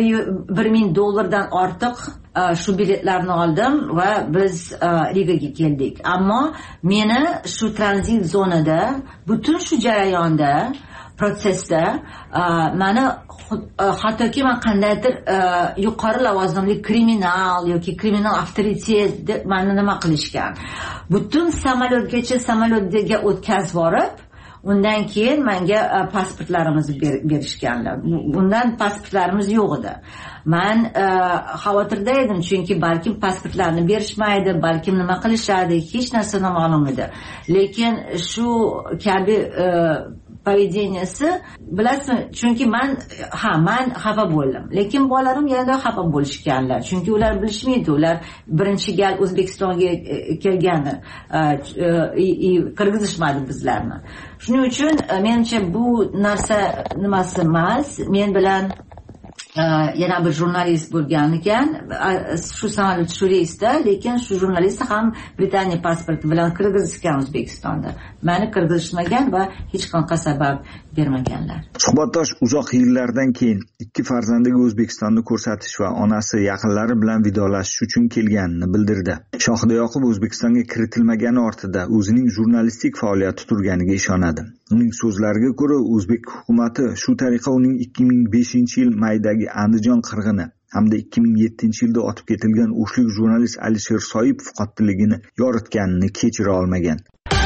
$1,000 ortiq shu biletlarni oldim va biz Rigaga keldik. Ammo meni shu tranzit zonada, butun shu jarayonda, protsessda meni hattoki men qandaydir yuqori lavozimli kriminal yoki kriminal avtoritet deb meni nima qilishgan. Butun samolyotga o'tkazib borib, undan keyin menga pasportlarimizni berishganlar. Undan pasportlarimiz yo'q edi. Men xavotirda edim, chunki balkim pasportlarni berishmaydi, balkim nima qilishadi, hech narsa noma'lum edi. Lekin shu kabi поведенияsi, bilasizmi, chunki men xafa bo'ldim. Lekin bolalarim yana xafa bo'lishganlar, chunki ular bilishmaydi, ular birinchi gal O'zbekistonga kelgani, qirg'izishmadi bizlarni. Shuning uchun menimcha bu narsa nimasi emas. Men bilan yana bir jurnalist bo'lgan ekan, shu samolyot shu reysda, lekin shu jurnalist ham Britaniya pasporti bilan kirgizishgan O'zbekistonda. Meni kirgizishmagan va hech qanaqa sabab bermaganlar. Suhbatdosh uzoq yillardan keyin 2 farzandiga O'zbekistonni ko'rsatish va onasi yaqinlari bilan vidolashish uchun kelganini bildirdi. Shohida Yoqub O'zbekistonga kiritilmagani ortida o'zining jurnalistik faoliyati turganiga ishonadi. Uning so'zlariga ko'ra, o'zbek hukumatı shu tariqa uning 2005-yil maydagi Andijon qirg'ini hamda 2007-yilda otib ketilgan o'shlik jurnalist Alisher Soipov qotilligini yoritganini kechira olmagan.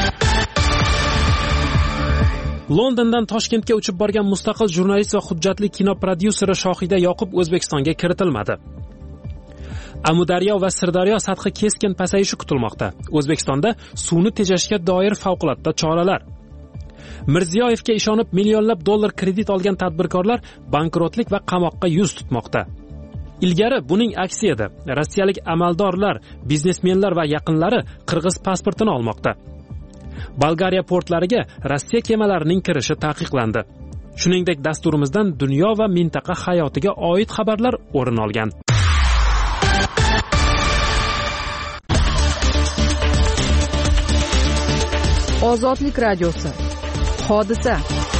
Londondan Toshkentga uchib borgan mustaqil jurnalist va hujjatli kino prodyuseri Shohida Yoqub O'zbekistonga kiritilmadi. Amudaryo va Sirdaryo sathi keskin pasayishi kutilmoqda. O'zbekistonda suvni tejashga doir favqulodda choralar. Mirziyoyevga ishonib millionlab dollar kredit olgan tadbirkorlar bankrotlik va qamoqqa yuz tutmoqda. Ilgari buning aksi edi. Rossiyalik amaldorlar, biznesmenlar va yaqinlari qirg'iz pasportini olmoqda. Bolgariya portlariga Rossiya kemalarining kirishi taqiqlandi. Shuningdek, dasturimizdan dunyo va mintaqa hayotiga oid xabarlar o'rin olgan. Ozodlik radiosi. Hodisa.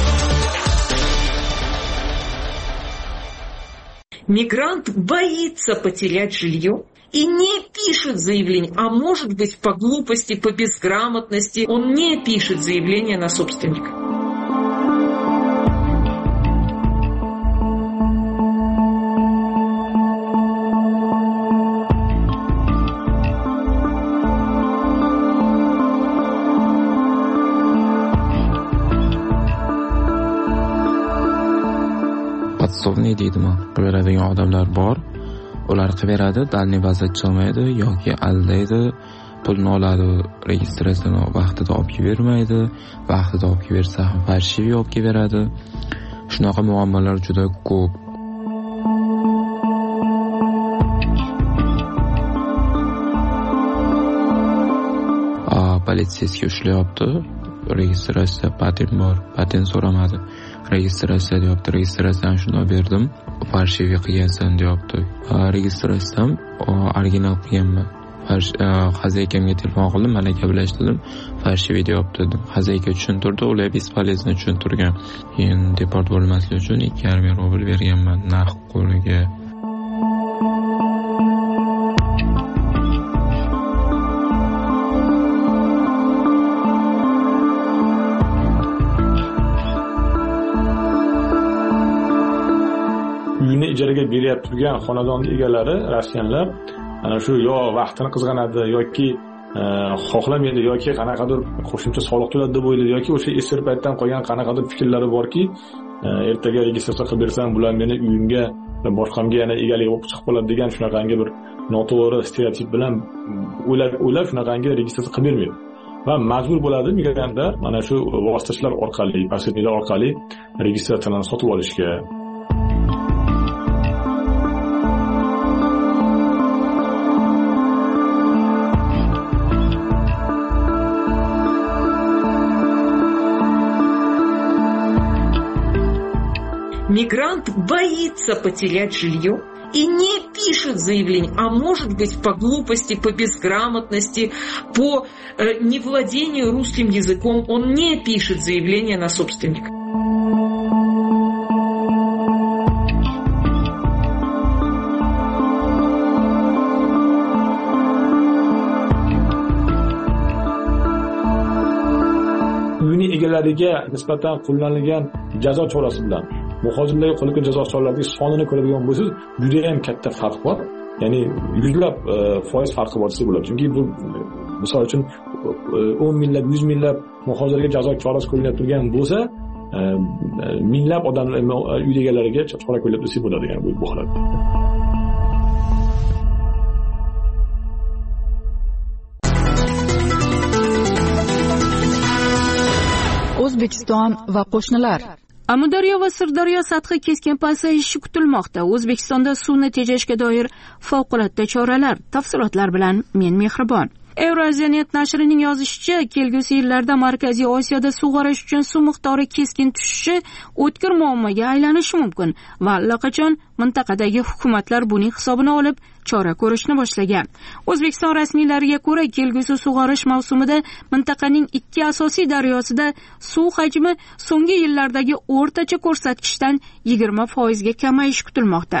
Мигрант боится потерять жилье и не пишет заявление, а может быть по глупости, по безграмотности, он не пишет заявление на собственника. Podsovniy deydimi, qilaveradigan odamlar bor. Ular qilaveradi, dalniy bazachi olmaydi yoki aldaydi, pulni oladi, registratsiyani vaqtida olib bermaydi, vaqtida olib bersa ham farshiviy olib beradi. Shunaqa muammolar juda ko'p. Politsiyasiga ushlayapti. Registratsiya patent bor, patent so'ramadi. Registratsiya deyapti, registratsiyani shunday berdim, farshiviy qilgansan deyapti. Registratsiyam original qilganman. Xazaykamga telefon qildim, mana gaplashdim, farshiviy deyapti dedim. Xazayka tushuntirdi, ular bespolezno tushuntirgan. Keyin deport bo'lmaslik uchun 2,5 rubl berganman narx qo'liga. Uyni ijaraga berib turgan xonadon egalari Rossiyalar ana shu yo vaqtini qizg'anadi yoki xohlamaydi yoki qanaqadir qo'shimcha soliq to'ladi deb o'ylaydi yoki o'sha esir paytdan qolgan qanaqadir fikrlari borki, ertaga registratsiya qilib bersam bular meni uyimga boshqamga yana egalik bo'lib chiqib qoladi degan shunaqangi bir noto'g'ri stereotip bilan o'ylab shunaqangi registratsiya qilib bermaydi. Va majbur bo'ladi migrantlar mana shu vositachilar orqali, posredniklar orqali registratsiyani sotib olishga. Мигрант боится потерять жилье и не пишет заявление, а может быть по глупости, по безграмотности, по невладению русским языком, он не пишет заявление на собственника. Uyni egalariga nisbatan qo'llanilgan jazo chorasi bilan muhojirlarga qo'llangan jazo choralarining sonini ko'radigan bo'lsangiz, juda ham katta farq bor. Ya'ni yuzlab foiz farqi bor desa bo'ladi. Chunki bu misol uchun 10 minglab, 100 minglab muhojirlarga jazo chorasi qo'llanib turgan bo'lsa, minglab odamlar uy egalariga chora qo'llab desa bo'ladi, ya'ni bu holat. O'zbekiston va qo'shnilar. Amudaryo va Sirdaryo sathi keskin pasayishi kutilmoqda. O'zbekistonda suvni tejashga doir favqulodda choralar. Tafsilotlar bilan men Mehribon. Euroziyanet nashrining yozishicha, kelgusi yillarda Markaziy Osiyoda sug'orish uchun suv miqdori keskin tushishi o'tkir muammoga aylanishi mumkin va allaqachon mintaqadagi hukumatlar buning hisobini olib chora ko'rishni boshlagan. O'zbekiston rasmiylariga ko'ra, kelgusi sug'orish mavsumida mintaqaning 2 asosiy daryosida suv hajmi so'nggi yillardagi o'rtacha ko'rsatkichdan 20% ga kamayishi kutilmoqda.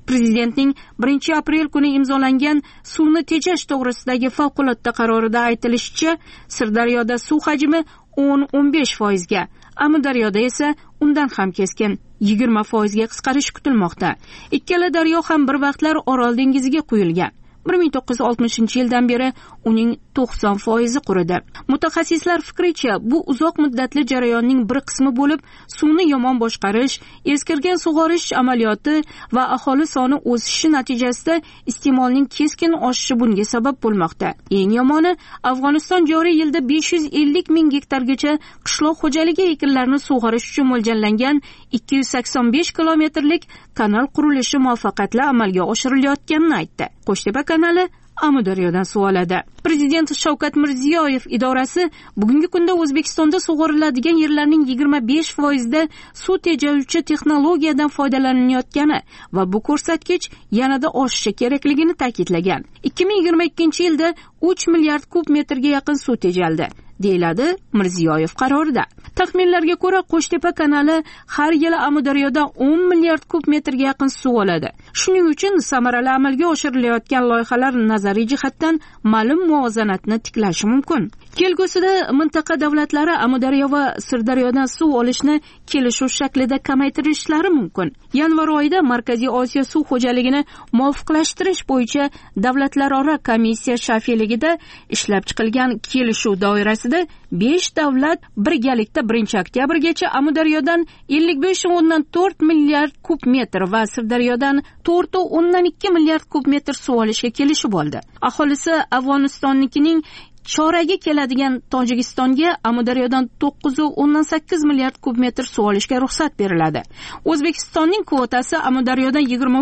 Prezidentning 1-aprel kuni imzolangan suvni tejash to'g'risidagi favqulodda qarorida aytilishicha, Sirdaryoda suv hajmi 10-15% ga, Amudaryoda esa undan ham keskin 20% ga qisqarish kutilmoqda. Ikkala daryo ham bir vaqtlar Orol dengiziga quyilgan. 1960-yildan beri uning 90% quridi. Mutaxassislar fikricha, bu uzoq muddatli jarayonning bir qismi bo'lib, suvni yomon boshqarish, eskirgan sug'orish amaliyoti va aholi soni o'sishi natijasida iste'molning keskin oshishi bunga sabab bo'lmoqda. Eng yomoni, Afg'oniston joriy yilda 550 ming gektargacha qishloq xo'jaligi ekinlarini sug'orish uchun mo'ljallangan 285 kilometrlik kanal qurilishi muvaffaqiyatli amalga oshirilayotganini aytdi. Qo'shtepa kanali Amudaryodan suv oladi. Prezident Shavkat Mirziyoyev idorasi bugungi kunda O'zbekistonda sug'oriladigan yerlarning 25% da suv tejovchi texnologiyadan foydalanayotgani va bu ko'rsatkich yanada oshishi kerakligini ta'kidlagan. 2022-yilda 3 milliard kub metrga yaqin suv tejaldi, deyiladi Mirziyoyev qarorida. Taxminlarga ko'ra, Qo'shtepa kanali har yili Amudaryoda 10 milliard kub metrga yaqin suv oladi. Shuning uchun samarali amalga oshirilayotgan loyihalar nazariy jihatdan ma'lum muvozanatni tiklashi mumkin. Kelgusida mintaqa davlatlari Amudaryo va Sirdaryodan suv olishni kelishuv shaklida kamaytirishlari mumkin. Yanvar oyida Markaziy Osiyo suv xo'jaligini muvofiqlashtirish bo'yicha davlatlararo komissiya shafeligida ishlab chiqilgan kelishuv doirasida 5 davlat birgalikda 1-oktyabrgacha Amudaryodan 55.4 milliard kub metr va Sirdaryodan 4.2 milliard kub metr suv olishga kelishib oldi. Aholisi Afg'onistonnikining choragi keladigan Tojikistonga Amudaryodan 9.8 milliard kub metr suv olishga ruxsat beriladi. O'zbekistonning kvotasi Amudaryodan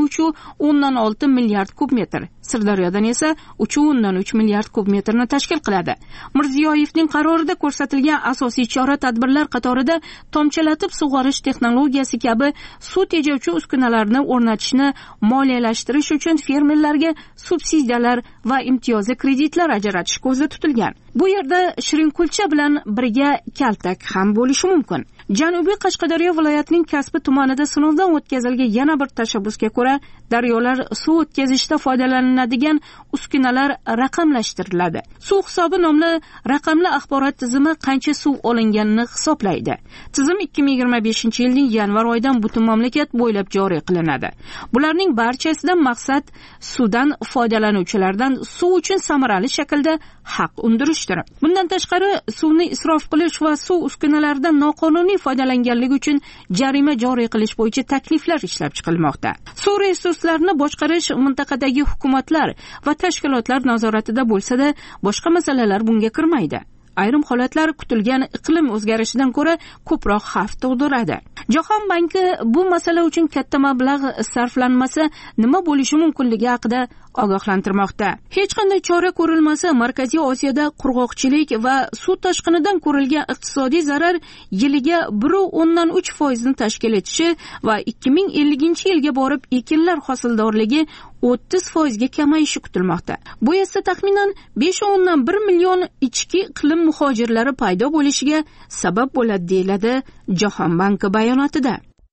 23.6 milliard kub metr, Sirdaryodan esa 3.3 milliard kub metrni tashkil qiladi. Mirziyoyevning qarorida ko'rsatilgan asosiy chora-tadbirlar qatorida tomchilatib sug'orish texnologiyasi kabi suv tejovchi uskunalarni o'rnatishni moliyalashtirish uchun fermerlarga subsidiyalar va imtiyozli kreditlar ajratish ko'zda tutilgan. Bu yerda Shirinkulcha bilan birga kaltak ham bo'lishi mumkin. Janubiy Qashqadaryo viloyatining Kasbi tumanida sinovdan o'tkazilgan yana bir tashabbusga ko'ra, daryolar suv o'tkazishda foydalaniladigan uskunalar raqamlashtiriladi. Suv hisobi nomli raqamli axborot tizimi qancha suv olinganini hisoblaydi. Tizim 2025-yilning yanvar oyidan butun mamlakat bo'ylab joriy qilinadi. Bularning barchasidan maqsad suvdan foydalanuvchilardan suv uchun samarali shaklda haq undirishdir. Bundan tashqari, suvni isrof qilish va suv uskunalaridan noqonuniy foydalanganligi uchun jarima joriy qilish bo'yicha takliflar ishlab chiqilmoqda. Suv resurslarini boshqarish mintaqadagi hukumatlar va tashkilotlar nazoratida bo'lsa-da, boshqa masalalar bunga kirmaydi. Ayrim holatlar kutilgan iqlim o'zgarishidan ko'ra ko'proq xavf tug'diradi. Jahon banki bu masala uchun katta mablag' sarflanmasa nima bo'lishi mumkinligi haqida ogohlantirmoqda. Hech qanday chora ko'rilmasa, Markaziy Osiyoda qurg'oqchilik va suv toshqinidan ko'rilgan iqtisodiy zarar yiliga 1.3% ni tashkil etishi va 2050-yilga borib ekinlar hosildorligi 30% ga kamayishi kutilmoqda. Bu esa taxminan 5.1 million ichki iqlim muhojirlari paydo bo'lishiga sabab bo'ladi, deyiladi Jahon banki bayonotida.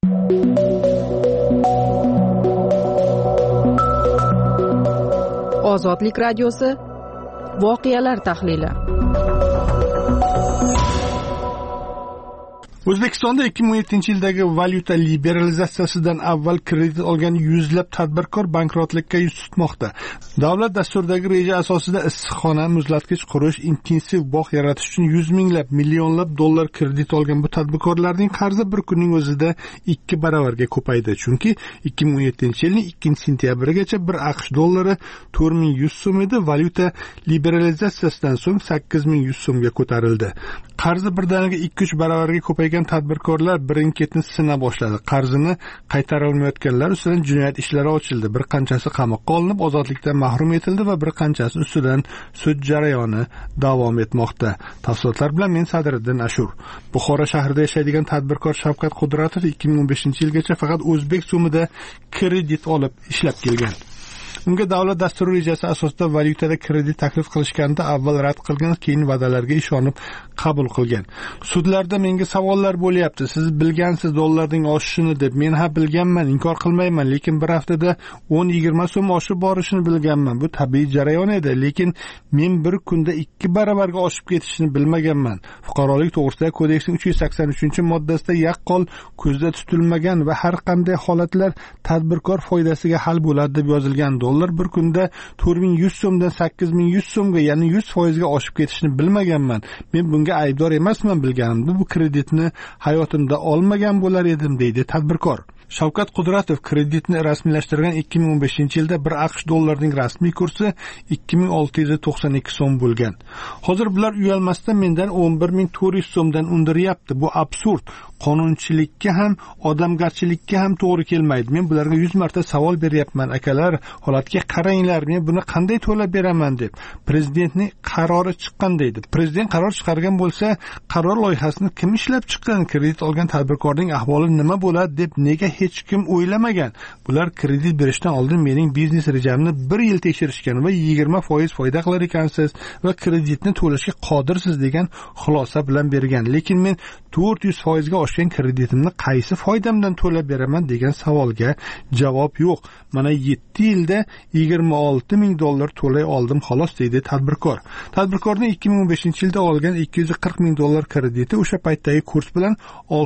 Ozodlik radiosi voqealar tahlili. O'zbekistonda 2017-yildagi valyuta liberalizatsiyasidan avval kredit olgan yuzlab tadbirkor bankrotlikka yuz tutmoqda. Davlat dasturidagi reja asosida issiqxona, muzlatgich qurish, intensiv bog' yaratish uchun 100 minglab, millionlab dollar kredit olgan bu tadbirkorlarning qarzi bir kunning o'zida 2 baravarga ko'paydi. Chunki 2017-yilning 2-sentyabrigacha bir AQSh dollari 4100 so'm edi, valyuta liberalizatsiyasidan so'ng 8100 so'mga ko'tarildi. Qarzi birdaniga 2-3 baravarga ko'paygan tadbirkorlar birin-ketni sina boshladi. Qarzini qaytara olmayotganlar ustidan jinoyat ishlari ochildi. Bir qanchasi qamoqqa olinib, ozodlikdan mahrum etildi va bir qanchasi ustidan sud jarayoni davom etmoqda. Tafsilotlar bilan men Sadriddin Ashur. Buxoro shahrida yashaydigan tadbirkor Shavkat Qudratov 2015-yilgacha faqat o'zbek so'mida kredit olib ishlab kelgan. unga davlat dasturi rejasi asosida valyutada kredit taklif qilishganda avval rad qilgan, keyin va'dalarga ishonib qabul qilgan. Sudlarda menga savollar bo'lyapti. Siz bilgansiz dollarning oshishini deb. Men ha bilganman, inkor qilmayman, lekin bir haftada 10-20 so'm oshib borishini bilganman. Bu tabiiy jarayon edi, lekin men bir kunda 2 baravarga oshib ketishini bilmaganman. Fuqarolik to'g'risidagi kodeksning 383-moddasida yaqqol ko'zda tutilmagan va har qanday holatlar tadbirkor foydasiga hal bo'ladi deb yozilgan. Dollar bir kunda 4100 so'mdan 8100 so'mga, ya'ni 100% ga oshib ketishini bilmaganman. Men bunga aybdor emasman, bilganimda bu kreditni hayotimda olmagan bo'lar edim, deydi tadbirkor. Shavkat Qudratov kreditni rasmiylashtirgan 2015-yilda bir AQSh dollarining rasmiy kursi 2692 so'm bo'lgan. Hozir bular uyalmasdan mendan 11400 so'mdan undiryapti. Bu absurd. Qonunchilikka ham, odamgarchilikka ham to'g'ri kelmaydi. Men bularga 100 marta savol beryapman. Akalar, holatga qaranglar, men buni qanday to'lab beraman deb. Prezidentning qarori chiqqan deydi. Prezident qaror chiqargan bo'lsa, qaror loyihasini kim ishlab chiqqan? Kredit olgan tadbirkorning ahvoli nima bo'ladi deb nega hech kim o'ylamagan? Bular kredit berishdan oldin mening biznes rejamni 1 yil tekshirishgan va 20% foyda qilar ekansiz va kreditni to'lashga qodirsiz degan xulosa bilan bergan. Lekin men 400% ga oshgan kreditimni qaysi foydamdan to'lab beraman degan savolga javob yo'q. Mana 7 yilda $26,000 to'lay oldim xolos, deydi tadbirkor. Tadbirkorning 2015-yilda olgan $240,000 krediti o'sha paytdagi kurs bilan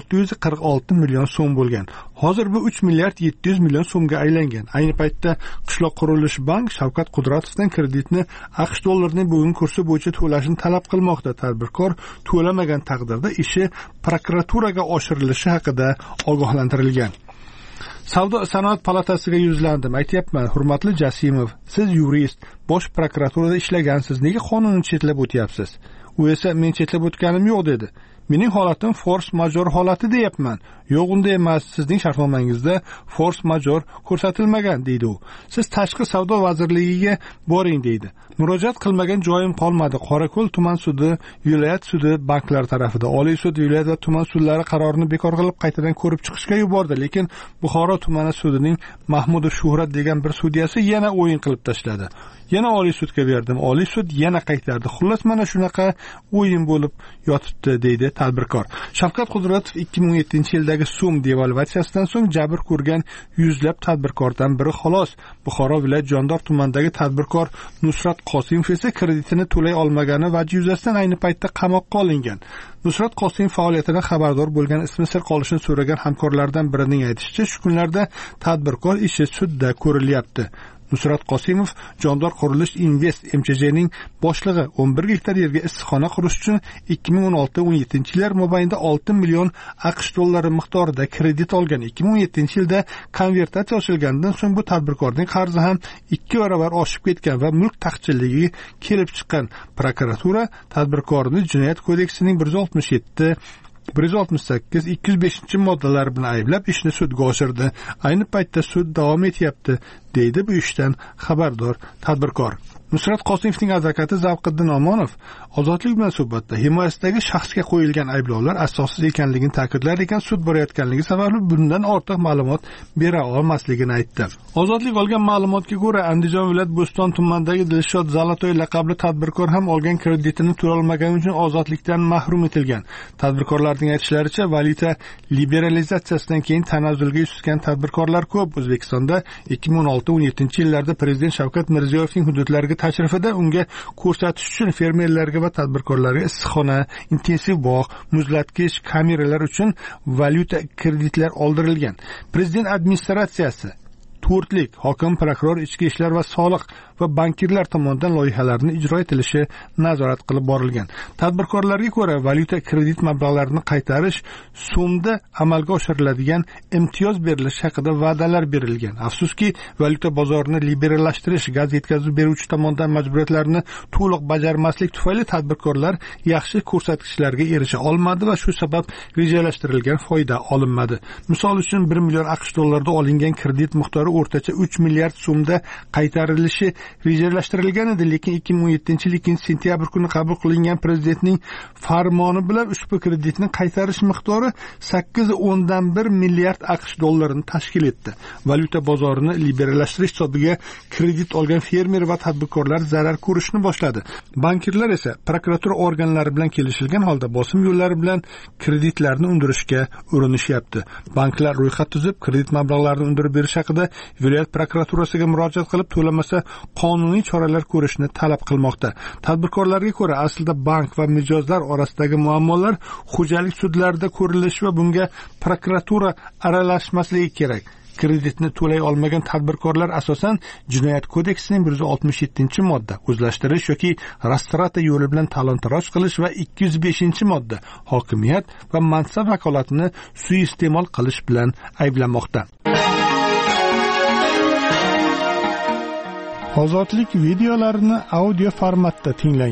646 million so'm bo'lgan. Hozir bu 3 milliard 700 million so'mga aylangan. Ayni paytda Qishloq qurilish bank Shavkat Qudratovdan kreditni AQSh dollarining bugungi kursi bo'yicha to'lashini talab qilmoqda. Tadbirkor to'lamagan taqdirda ishi prokuraturaga oshirilishi haqida ogohlantirilgan. Savdo sanoat palatasiga yuzlandim. Aytayapman, hurmatli Jasimov, siz yurist, bosh prokuraturada ishlagansiz. Nega qonunni chetlab o'tyapsiz? U esa men chetlab o'tganim yo'q dedi. Mening holatim force majeure holati deyapman. Yo'q, unday emas. Sizning shartnomangizda force majeure ko'rsatilmagan, deydi u. Siz tashqi savdo vazirligiga boring, deydi. Murojaat qilmagan joyim qolmadi. Qorako'l tuman sudi, viloyat sudi banklar tarafida, Oliy sud, viloyat va tuman sudlari qarorini bekor qilib qaytadan ko'rib chiqishga yubordi, lekin Buxoro tumani sudining Mahmudov Shuhrat degan bir sudyasi yana o'yin qilib tashladi. Yana Oliy sudga berdim. Oliy sud yana qaytardi. Xullas mana shunaqa o'yin bo'lib yotibdi, deydi tadbirkor. Shavkat Qudratov 2017-yildagi so'm devalvatsiyasidan so'ng jabr ko'rgan yuzlab tadbirkordan biri xolos. Buxoro viloyat Jondor tumanidagi tadbirkor Nusrat Qosimov esa kreditini to'lay olmagani vajhi yuzasidan ayni paytda qamoqqa olingan. Nusrat Qosimov faoliyatidan xabardor bo'lgan, ismi sir qolishini so'ragan hamkorlardan birining aytishicha, shu kunlarda tadbirkor ishi sudda ko'rilyapti. Nusrat Qosimov Jondor Qurilish Invest MCJning boshlig'i 11 gektar yerga issiqxona qurish uchun 2016-17-yillar mobaynida 6 million AQSh dollari miqdorida kredit olgan. 2017-yilda konvertatsiya ochilgandan so'ng bu tadbirkorning qarzi ham 2 baravar oshib ketgan va mulk taqchilligi kelib chiqqan. Prokuratura tadbirkorni Jinoyat kodeksining 168-205-moddalari bilan ayblab ishni sudga oshirdi. Ayni paytda sud davom etyapti, deydi bu ishdan xabardor tadbirkor. Nusrat Qosimovning advokati Zavqiddin Omonov Ozodlik bilan suhbatda himoyasidagi shaxsga qo'yilgan ayblovlar asossiz ekanligini ta'kidlar ekan, sud borayotganligi sababli bundan ortiq ma'lumot bera olmasligini aytdi. Ozodlik olgan ma'lumotga ko'ra, Andijon viloyat Bo'ston tumanidagi Dilshod Zalatoy laqabli tadbirkor ham olgan kreditini to'lay olmagani uchun ozodlikdan mahrum etilgan. Tadbirkorlarning aytishlaricha, valyuta liberalizatsiyasidan keyin tanazzulga yuz tutgan tadbirkorlar ko'p. O'zbekistonda 2016-17-yillarda Prezident Shavkat Mirziyoyevning hududlariga tashrifida unga ko'rsatish uchun fermerlarga va tadbirkorlarga issiqxona, intensiv bog', muzlatgich, kameralar uchun valyuta kreditlar oldirilgan. Prezident administratsiyasi to'rtlik hokim, prokuror, ichki ishlar va soliq va bankirlar tomonidan loyihalarni ijro etilishi nazorat qilib borilgan. Tadbirkorlarga ko'ra, valyuta kredit mablag'larini qaytarish so'mda amalga oshiriladigan imtiyoz berilishi haqida va'dalar berilgan. Afsuski, valyuta bozorini liberallashtirish, gaz yetkazib beruvchi tomonidan majburiyatlarni to'liq bajarmaslik tufayli tadbirkorlar yaxshi ko'rsatkichlarga erisha olmadi va shu sabab rejalashtirilgan foyda olinmadi. Misol uchun 1 million AQSh dollarida olingan kredit miqdori o'rtacha 3 milliard so'mda qaytarilishi rejalashtirilgan edi, lekin 2017-yil sentyabr kuni qabul qilingan prezidentning farmoni bilan ushbu kreditni qaytarish miqdori 8.1 milliard AQSh dollarini tashkil etdi. Valyuta bozorini liberallashtirish hisobiga kredit olgan fermer va tadbirkorlar zarar ko'rishni boshladi. Bankirlar esa prokuratura organlari bilan kelishilgan holda bosim yo'llari bilan kreditlarni undirishga urinishyapti. Banklar ro'yxat tuzib, kredit mablag'larini undirib berish haqida viloyat prokuraturasiga murojaat qilib, to'lamasa qonuniy choralar ko'rishni talab qilmoqda. Tadbirkorlarga ko'ra, aslida bank va mijozlar orasidagi muammolar xo'jalik sudlarida ko'rilishi va bunga prokuratura aralashmasligi kerak. Kreditni to'lay olmagan tadbirkorlar asosan Jinoyat kodeksining 167-modda o'zlashtirish yoki rastrata yo'li bilan talon-taroj qilish va 205-modda hokimiyat va mansab vakolatini suiiste'mol qilish bilan ayblanmoqda. Ozodlik videolarini audio formatda tinglang.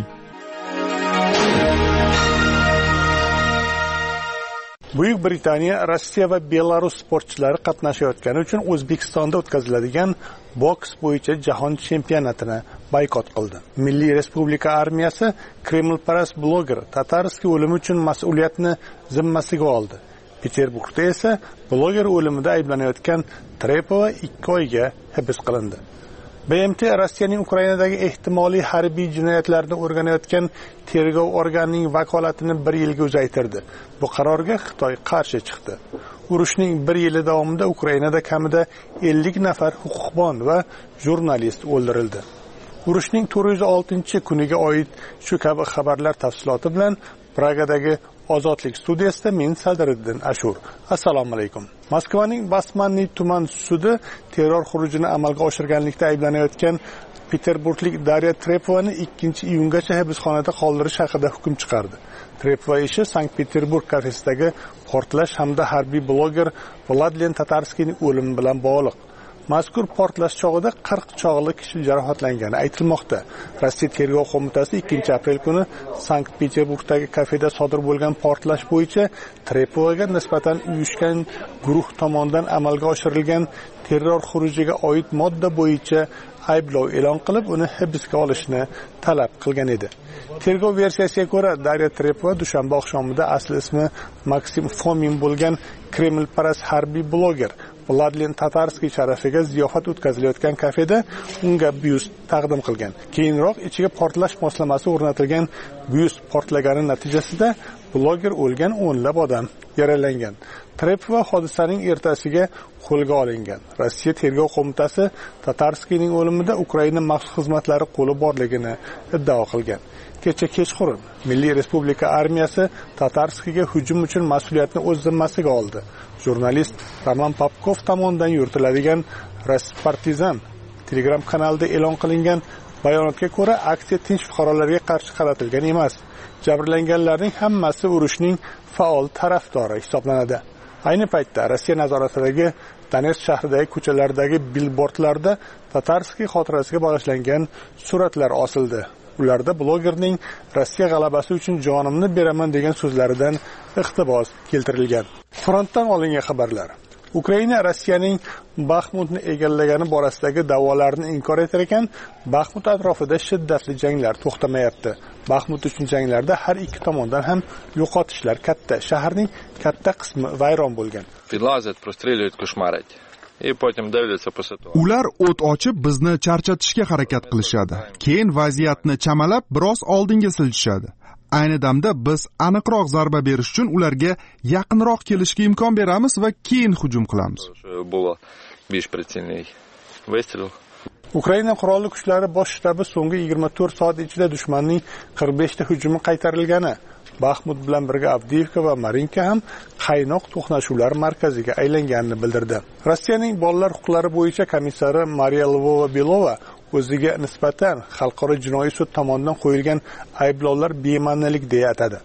Buyuk Britaniya Rossiya va Belarus sportchilari qatnashayotgani uchun O'zbekistonda o'tkaziladigan boks bo'yicha jahon chempionatini boykot qildi. Milliy Respublika armiyasi Kremlparast bloger Tatarskiy o'limi uchun mas'uliyatni zimmasiga oldi. Peterburgda esa bloger o'limida ayblanayotgan Trepova 2 oyga hibs qilindi. BMT Rossiyaning Ukrainadagi ehtimoliy harbiy jinoyatlarni o'rganayotgan tergov organining vakolatini 1 yilga uzaytirdi. Bu qarorga Xitoy qarshi chiqdi. Urushning 1 yili davomida Ukrainada kamida 50 nafar huquqbon va jurnalist o'ldirildi. Urushning 406-kuniga oid shu kabi xabarlar tafsiloti bilan Pragadagi Ozodlik studiyasida men Sadriddin Ashur. Assalomu alaykum. Moskvaning Basmanniy tuman sudi terror xurujini amalga oshirganlikda ayblanayotgan Peterburglik Darya Trepovani 2-iyungacha hibsxonada qoldirish haqida hukm chiqardi. Trepova ishi Sankt-Peterburg kafesidagi portlash hamda harbiy bloger Vladlen Tatarskiyning o'limi bilan bog'liq. Mazkur portlash chog'ida 40 chog'li kishi jarohatlangani aytilmoqda. Rossiya tergov qo'mitasi 2-aprel kuni Sankt-Peterburgdagi kafeda sodir bo'lgan portlash bo'yicha Trepovaga nisbatan uyushgan guruh tomonidan amalga oshirilgan terror xurujiga oid modda bo'yicha ayblov e'lon qilib, uni hibsga olishni talab qilgan edi. Tergov versiyasiga ko'ra, Darya Trepova dushanba oqshomida asli ismi Maksim Fomin bo'lgan Kremlparast harbiy bloger Vladlen Tatarskiy sharafiga ziyofat o'tkazilayotgan kafeda unga byust taqdim qilgan. Keyinroq ichiga portlash moslamasi o'rnatilgan byust portlagani natijasida bloger o'lgan, o'nlab odam yaralangan. Trepova hodisaning ertasiga qo'lga olingan. Rossiya tergov qo'mitasi Tatarskiyning o'limida Ukraina maxsus xizmatlari qo'li borligini iddao qilgan. Kecha kechqurun Milliy Respublika armiyasi Tatarskiyga hujum uchun mas'uliyatni o'z zimmasiga oldi. Jurnalist Roman Popkov tomonidan yuritiladigan Raspartizan Telegram kanalida e'lon qilingan bayonotga ko'ra, aksiya tinch fuqarolarga qarshi qaratilgan emas. Jabrlanganlarning hammasi urushning faol tarafdori hisoblanadi. Ayni paytda Rossiya nazoratidagi Donetsk shahridagi ko'chalardagi billbordlarda Tatarskiy xotirasiga bag'ishlangan suratlar osildi. Ularda blogerning Rossiya g'alabasi uchun jonimni beraman degan so'zlaridan iqtibos keltirilgan. Frontdan olingan xabarlar. Ukraina Rossiyaning Baxmutni egallagani borasidagi da'volarni inkor etar ekan, Baxmut atrofida shiddatli janglar to'xtamayapti. Baxmut uchun janglarda har ikki tomondan ham yo'qotishlar katta. Shaharning katta qismi vayron bo'lgan. Ular o't ochib bizni charchatishga harakat qilishadi. Keyin vaziyatni chamalab biroz oldinga siljishadi. Ayni damda biz aniqroq zarba berish uchun ularga yaqinroq kelishga imkon beramiz va keyin hujum qilamiz. Ukraina qurolli kuchlari bosh shtabi so'nggi 24 soat ichida dushmanning 45 ta hujumi qaytarilgani, Baxmut bilan birga Avdiivka va Marinka ham qaynoq to'qnashuvlar markaziga aylanganini bildirdi. Rossiyaning bolalar huquqlari bo'yicha komissari Mariya Lvova-Belova o'ziga nisbatan xalqaro jinoiy sud tomonidan qo'yilgan ayblovlar bema'nilik deya atadi.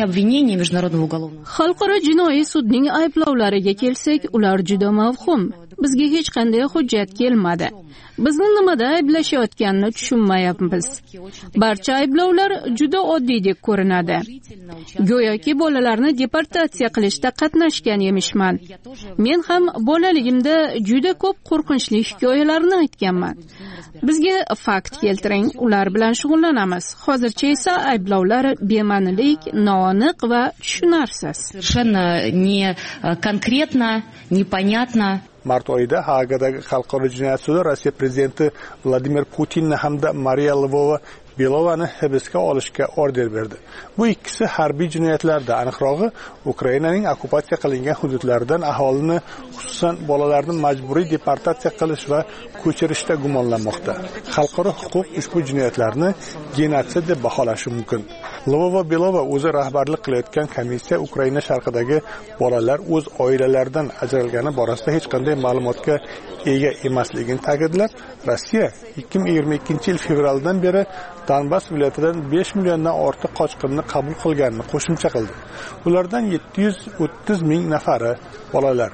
Xalqaro jinoiy sudning ayblovlariga kelsak, ular juda mavhum. bizga hech qanday hujjat kelmadi. Bizni nimada ayblashayotganini tushunmayapmiz. Barcha ayblovlar juda oddiydek ko'rinadi. Go'yoki bolalarni deportatsiya qilishda qatnashgan emishman. Men ham bolaligimda juda ko'p qo'rqinchli hikoyalarni aytganman. Bizga fakt keltiring, ular bilan shug'ullanamiz. Hozircha esa ayblovlar bema'nilik, noaniq va tushunarsiz. Совершенно не конкретно, непонятно. Mart oyida Hagadagi xalqaro jinoyat sudi Rossiya prezidenti Vladimir Putinni hamda Mariya Lvova-Belovani hibsga olishga order berdi. Bu ikkisi harbiy jinoyatlarda, aniqrog'i Ukrainaning okkupatsiya qilingan hududlaridan aholini, xususan bolalarni majburiy deportatsiya qilish va ko'chirishda gumonlanmoqda. Xalqaro huquq ushbu jinoyatlarni genotsid deb baholashi mumkin. Lvova-Belova o'zi rahbarlik qilayotgan komissiya Ukraina sharqidagi bolalar o'z oilalaridan ajralgani borasida hech qanday ma'lumotga ega emasligini ta'kidlab, Rossiya 2022-yil fevraldan beri Donbass viloyatidan 5 milliondan ortiq qochqinni qabul qilganini qo'shimcha qildi. Ulardan 730 ming nafari bolalar.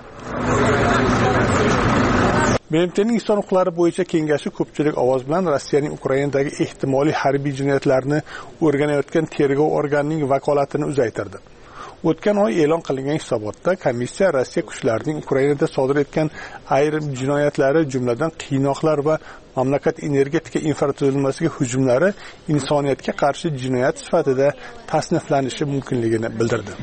BMTning inson huquqlari bo'yicha kengashi ko'pchilik ovoz bilan Rossiyaning Ukrainadagi ehtimoliy harbiy jinoyatlarni o'rganayotgan tergov organining vakolatini uzaytirdi. O'tgan oy e'lon qilingan hisobotda komissiya Rossiya kuchlarining Ukrainada sodir etgan ayrim jinoyatlari, jumladan qiynoqlar va mamlakat energetika infratuzilmasiga hujumlari insoniyatga qarshi jinoyat sifatida tasniflanishi mumkinligini bildirdi.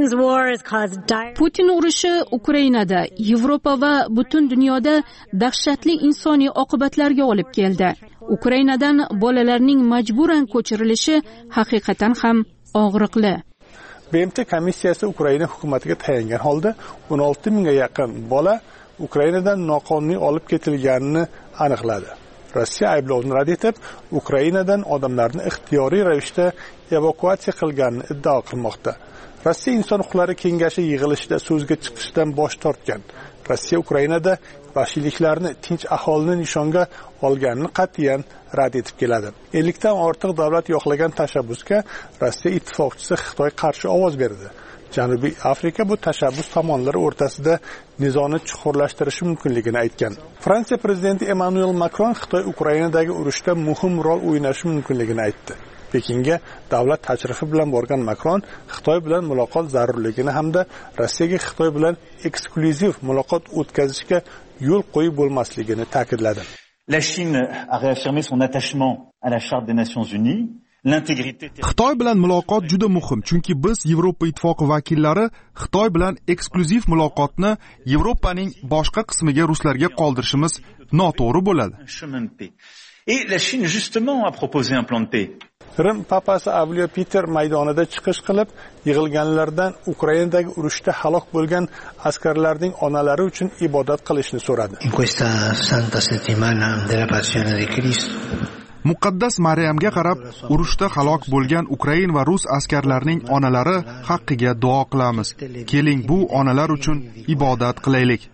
Putin urushi Ukrainada, Yevropa va butun dunyoda dahshatli insoniy oqibatlarga olib keldi. Ukrainadan bolalarning majburan ko'chirilishi haqiqatan ham og'riqli. BMT komissiyasi Ukraina hukumatiga tayangan holda 16 mingga yaqin bola Ukrainadan noqonuniy olib ketilganini aniqladi. Rossiya ayblovni rad etib, Ukrainadan odamlarni ixtiyoriy ravishda evakuatsiya qilganini iddao qilmoqda. Rossiya Inson huquqlari kengashi yig'ilishida so'zga chiqishdan bosh tortgan. Rossiya Ukrainada vahshiyliklarni tinch aholini nishonga olganini qat'iyan rad etib keladi. 50 dan ortiq davlat yo'qlagan tashabbusga Rossiya ittifoqchisi Xitoy qarshi ovoz berdi. Janubiy Afrika bu tashabbus tomonlari o'rtasida nizoni chuqurlashtirishi mumkinligini aytgan. Fransiya prezidenti Emmanuel Macron Xitoy Ukrainadagi urushda muhim rol o'ynashi mumkinligini aytdi. Pekinga davlat tashrifi bilan borgan Macron Xitoy bilan muloqot zarurligini hamda Rossiyaga Xitoy bilan eksklyuziv muloqot o'tkazishga yo'l qo'yib bo'lmasligini ta'kidladi. La Chine a réaffirmé son attachement à la Charte des Nations Unies. Xitoy bilan muloqot juda muhim, chunki biz Yevropa ittifoqi vakillari Xitoy bilan eksklyuziv muloqotni Yevropaning boshqa qismiga ruslarga qoldirishimiz noto'g'ri bo'ladi. Et la Chine justement a proposé un plan de paix. Rim papasi Avliyo Peter maydonida chiqish qilib, yig'ilganlardan Ukrainadagi urushda halok bo'lgan askarlarning onalari uchun ibodat qilishni so'radi. In questa santa settimana della passione di Cristo Muqaddas Maryamga qarab, urushda halok bo'lgan Ukrain va rus askarlarining onalari haqqiga duo qilamiz. Keling, bu onalar uchun ibodat qilaylik.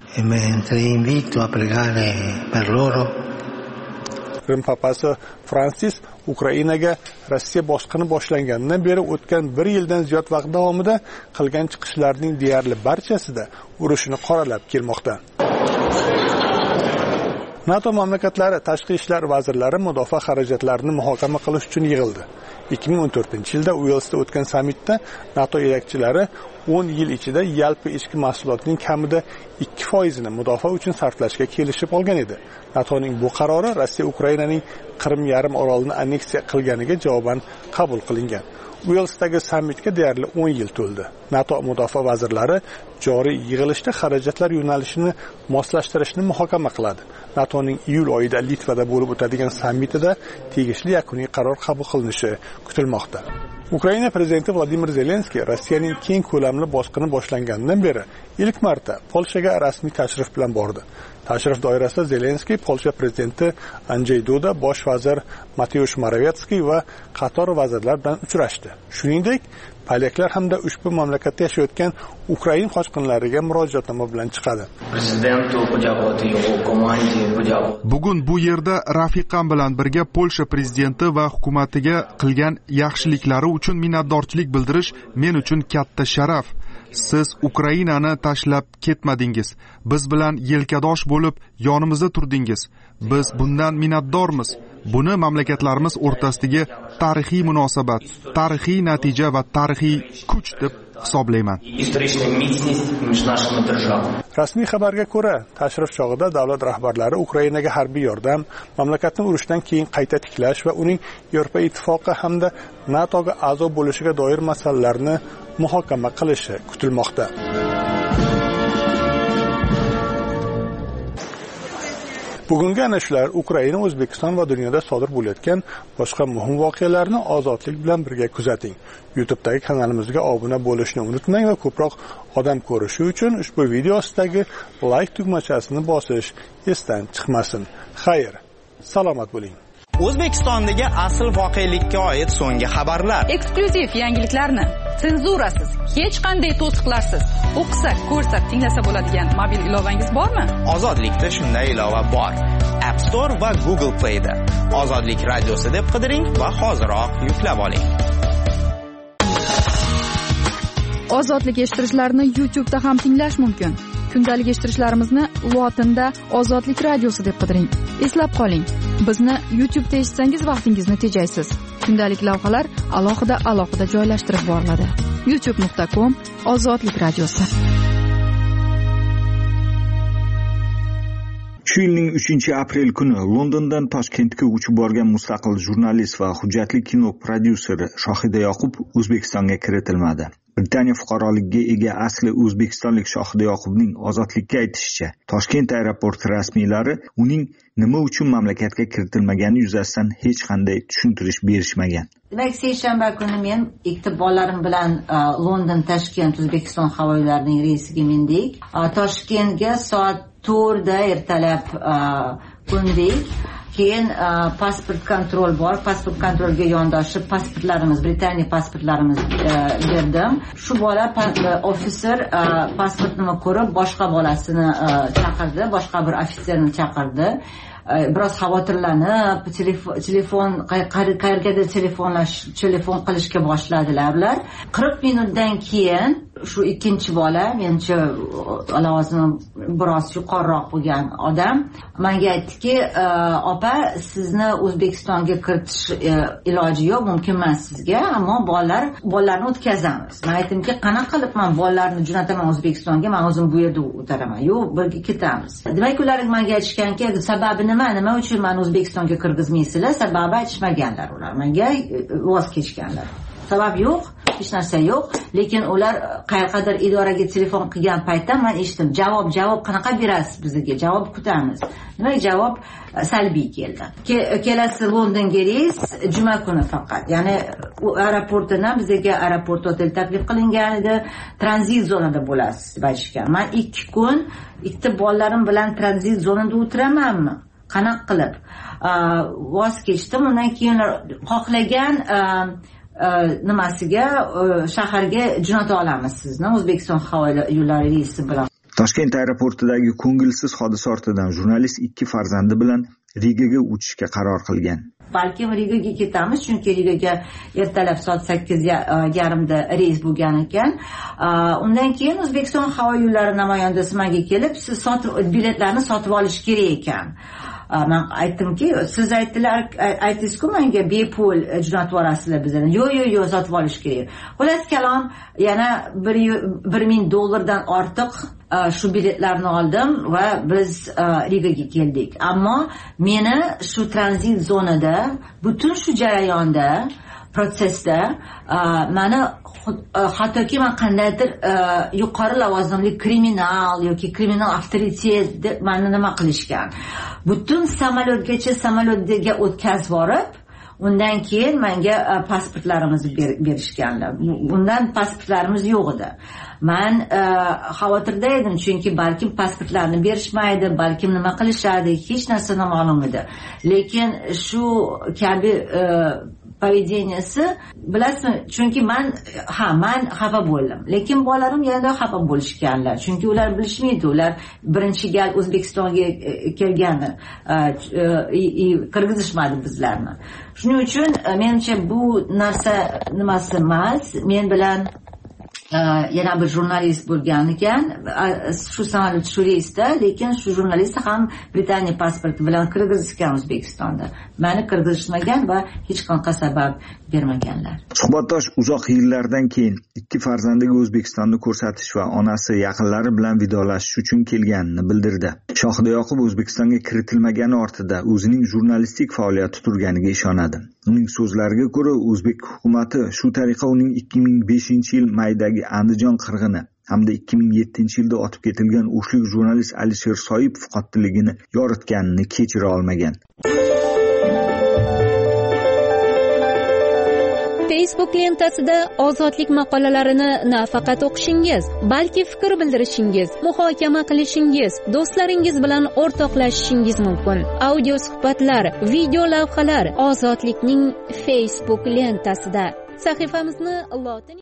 Rim papasi Fransis Ukrainaga Rossiya bosqini boshlanganidan beri o'tgan 1 yildan ziyod vaqt davomida qilgan chiqishlarining deyarli barchasida urushni qoralab kelmoqda. NATO mamlakatlari tashqi ishlar vazirlari mudofaa xarajatlarini muhokama qilish uchun yig'ildi. 2014-yilda Uelsda o'tgan sammitda NATO yetakchilari 10 yil ichida yalpi ichki mahsulotning kamida 2% mudofaa uchun sarflashga kelishib olgan edi. NATOning bu qarori Rossiya Ukrainaning Qrim yarim orolini anneksiya qilganiga javoban qabul qilingan. Uelsdagi sammitga deyarli 10 yil to'ldi. NATO mudofaa vazirlari joriy yig'ilishda xarajatlar yo'nalishini moslashtirishni muhokama qiladi. NATOning iyul oyida Litvada bo'lib o'tadigan sammitida tegishli yakuniy qaror qabul qilinishi kutilmoqda. Ukraina prezidenti Vladimir Zelenskiy Rossiyaning keng ko'lamli bosqini boshlanganidan beri ilk marta Polshaga rasmiy tashrif bilan bordi. Tashrif doirasida Zelenskiy Polsha prezidenti Andrzej Duda, bosh vazir Mateusz Morawiecki va qator vazirlar bilan uchrashdi. Shuningdek, polyaklar hamda ushbu mamlakatda yashayotgan Ukrain qochqinlariga murojaatnoma bilan chiqadi. Bugun bu yerda rafiqam bilan birga Polsha prezidenti va hukumatiga qilgan yaxshiliklari uchun minnatdorchilik bildirish men uchun katta sharaf. Siz Ukrainani tashlab ketmadingiz. Biz bilan yelkadosh bo'lib yonimizda turdingiz. Biz bundan minnatdormiz. Buni mamlakatlarimiz o'rtasidagi tarixiy munosabat, tarixiy natija va tarixiy kuch deb hisoblayman. Rasmiy xabarga ko'ra, tashrif chog'ida davlat rahbarlari Ukrainaga harbiy yordam, mamlakatni urushdan keyin qayta tiklash va uning Yevropa ittifoqi hamda NATOga a'zo bo'lishiga doir masalalarni muhokama qilishi kutilmoqda. Bugungi ana shular Ukraina, O'zbekiston va dunyoda sodir bo'layotgan boshqa muhim voqealarni ozodlik bilan birga kuzating. YouTube'dagi kanalimizga obuna bo'lishni unutmang va ko'proq odam ko'rishi uchun ushbu video ostidagi like tugmachasini bosish esdan chiqmasin. Xayr, salomat bo'ling. O'zbekistondagi asl voqelikka oid so'nggi xabarlar. Eksklyuziv yangiliklarni senzurasiz, hech qanday to'siqlarsiz o'qisak, ko'rsak, tinglasa bo'ladigan mobil ilovangiz bormi? Ozodlikda shunday ilova bor. App Store va Google Play da. Ozodlik radiosi deb qidiring va hoziroq yuklab oling. Ozodlik eshittirishlarni YouTube'da ham tinglash mumkin. Kundalik eshittirishlarimizni lotinda Ozodlik radiosi deb qidiring. Eslab qoling, bizni YouTube'da eshitsangiz vaqtingizni tejaysiz. Kundalik lavhalar alohida joylashtirib boriladi. youtube.com Ozodlik radiosi. Shu yilning 3-aprel kuni Londondan Toshkentga uchib borgan mustaqil jurnalist va hujjatli kino prodyuseri Shohida Yoqub O'zbekistonga kiritilmadi. Britaniya fuqaroligiga ega asli o'zbekistonlik Shohida Yoqubning ozodlikka aytishicha, Toshkent aeroporti rasmiylari uning nima uchun mamlakatga kiritilmagani yuzasidan hech qanday tushuntirish berishmagan. Demak, seshanba kuni men ikkita bolalarim bilan London Toshkent O'zbekiston havo yo'llarining reysiga mindik. Toshkentga soat 4da ertalab qo'ndik. Keyin pasport kontrol bor. Pasport kontrolga yondoshib pasportlarimiz, Britaniya pasportlarimiz berdim. Shu bola ofitser pasportini ko'rib boshqa bolasini chaqirdi, boshqa bir ofitserni chaqirdi. Biroz xavotirlanib, telefon qayergadir telefon qilishga boshladilar ular. 40 minutdan keyin shu ikkinchi bola, menimcha lavozimi biroz yuqoriroq bo'lgan odam menga aytdiki, opa, sizni O'zbekistonga kiritish iloji yo'q, mumkin emas sizga, ammo bolalarni o'tkazamiz. Men aytdimki, qanaqa qilib men bolalarni jo'nataman O'zbekistonga, men o'zim bu yerda o'taraman. Yo'q, birga ketamiz. Demak, ular menga aytishganki, sababi nima uchun meni O'zbekistonga kirgizmaysizlar? Sababi aytishmaganlar ular. Menga voz kechganlar. Sabab yo'q, hech narsa yo'q, lekin ular qayergadir idoraga telefon qilgan paytda men eshitdim, javob qanaqa berasiz bizga? Javob kutamiz. Nima javob salbiy keldi. Kelasi Londonga reys juma kuni faqat. Ya'ni u aeroportdan bizga aeroport hotel taklif qilingan edi, tranzit zonada bo'lasiz deb aytishgan. Men 2 kun ikkita bolalarim bilan tranzit zonada o'tiramanmi? Qanaqa qilib? Voz kechdim. Undan keyin xohlagan nimasiga shaharga jo'nata olamiz sizni O'zbekiston havo yo'llari reysi bilan. Toshkent aeroportidagi ko'ngilsiz hodisa ortidan jurnalist 2 farzandi bilan Rigaga uchishga qaror qilgan. Balkim Rigaga ketamiz, chunki Rigaga ertalab soat 8:30da reys bo'lgan ekan. Undan keyin O'zbekiston havo yo'llari namoyandasi menga kelib, siz biletlarni sotib olish kerak ekan. Men aytdimki, siz aytdingiz-ku menga bepul jo'natib yuborasizlar bizdan. Yo'q, sotib olish kerak. Xullas kalom, yana $1,000 ortiq shu biletlarni oldim va biz Rigaga keldik. Ammo meni shu tranzit zonada, butun shu jarayonda, protsesda meni hattoki men qandaydir yuqori lavozimli kriminal yoki kriminal avtoritet deb meni nima qilishgan. Butun samolyotga o'tkazib borib, undan keyin menga pasportlarimizni berishganlar. Undan pasportlarimiz yo'q edi. Men xavotirda edim, chunki balkim pasportlarni berishmaydi, balkim nima qilishadi, hech narsa noma'lum edi. Lekin shu kabi поведенияsi, bilasizmi, chunki men xafa bo'ldim, lekin bolalarim yana xafa bo'lishganlar, chunki ular bilishmaydi, ular birinchi gal O'zbekistonga kelganlar, kirgizishmadi bizlarni. Shuning uchun menimcha bu narsa nimasi emas, men bilan yana bir jurnalist bo'lgan ekan, shu samolyot shu reysda, lekin shu jurnalist ham Britaniya pasporti bilan kirgizishgan O'zbekistonda. Meni kirgizishmagan va hech qanaqa sabab bermaganlar. Suhbatdosh uzoq yillardan keyin ikki farzandiga O'zbekistonni ko'rsatish va onasi yaqinlari bilan vidolashish uchun kelganini bildirdi. Shohida Yoqub O'zbekistonga kiritilmagani ortida o'zining jurnalistik faoliyati turganiga ishonadi. Uning so'zlariga ko'ra, o'zbek hukumati shu tariqa uning 2005-yil maydagi Andijon qirg'ini hamda 2007-yilda otib ketilgan o'shlik jurnalist Alisher Soipov qotilligini yoritganini kechira olmagan. Facebook lentasida ozodlik maqolalarini nafaqat o'qishingiz, balki fikr bildirishingiz, muhokama qilishingiz, do'stlaringiz bilan o'rtoqlashishingiz mumkin. Audio suhbatlar, video lavhalar ozodlikning Facebook lentasida. Sahifamizni lotin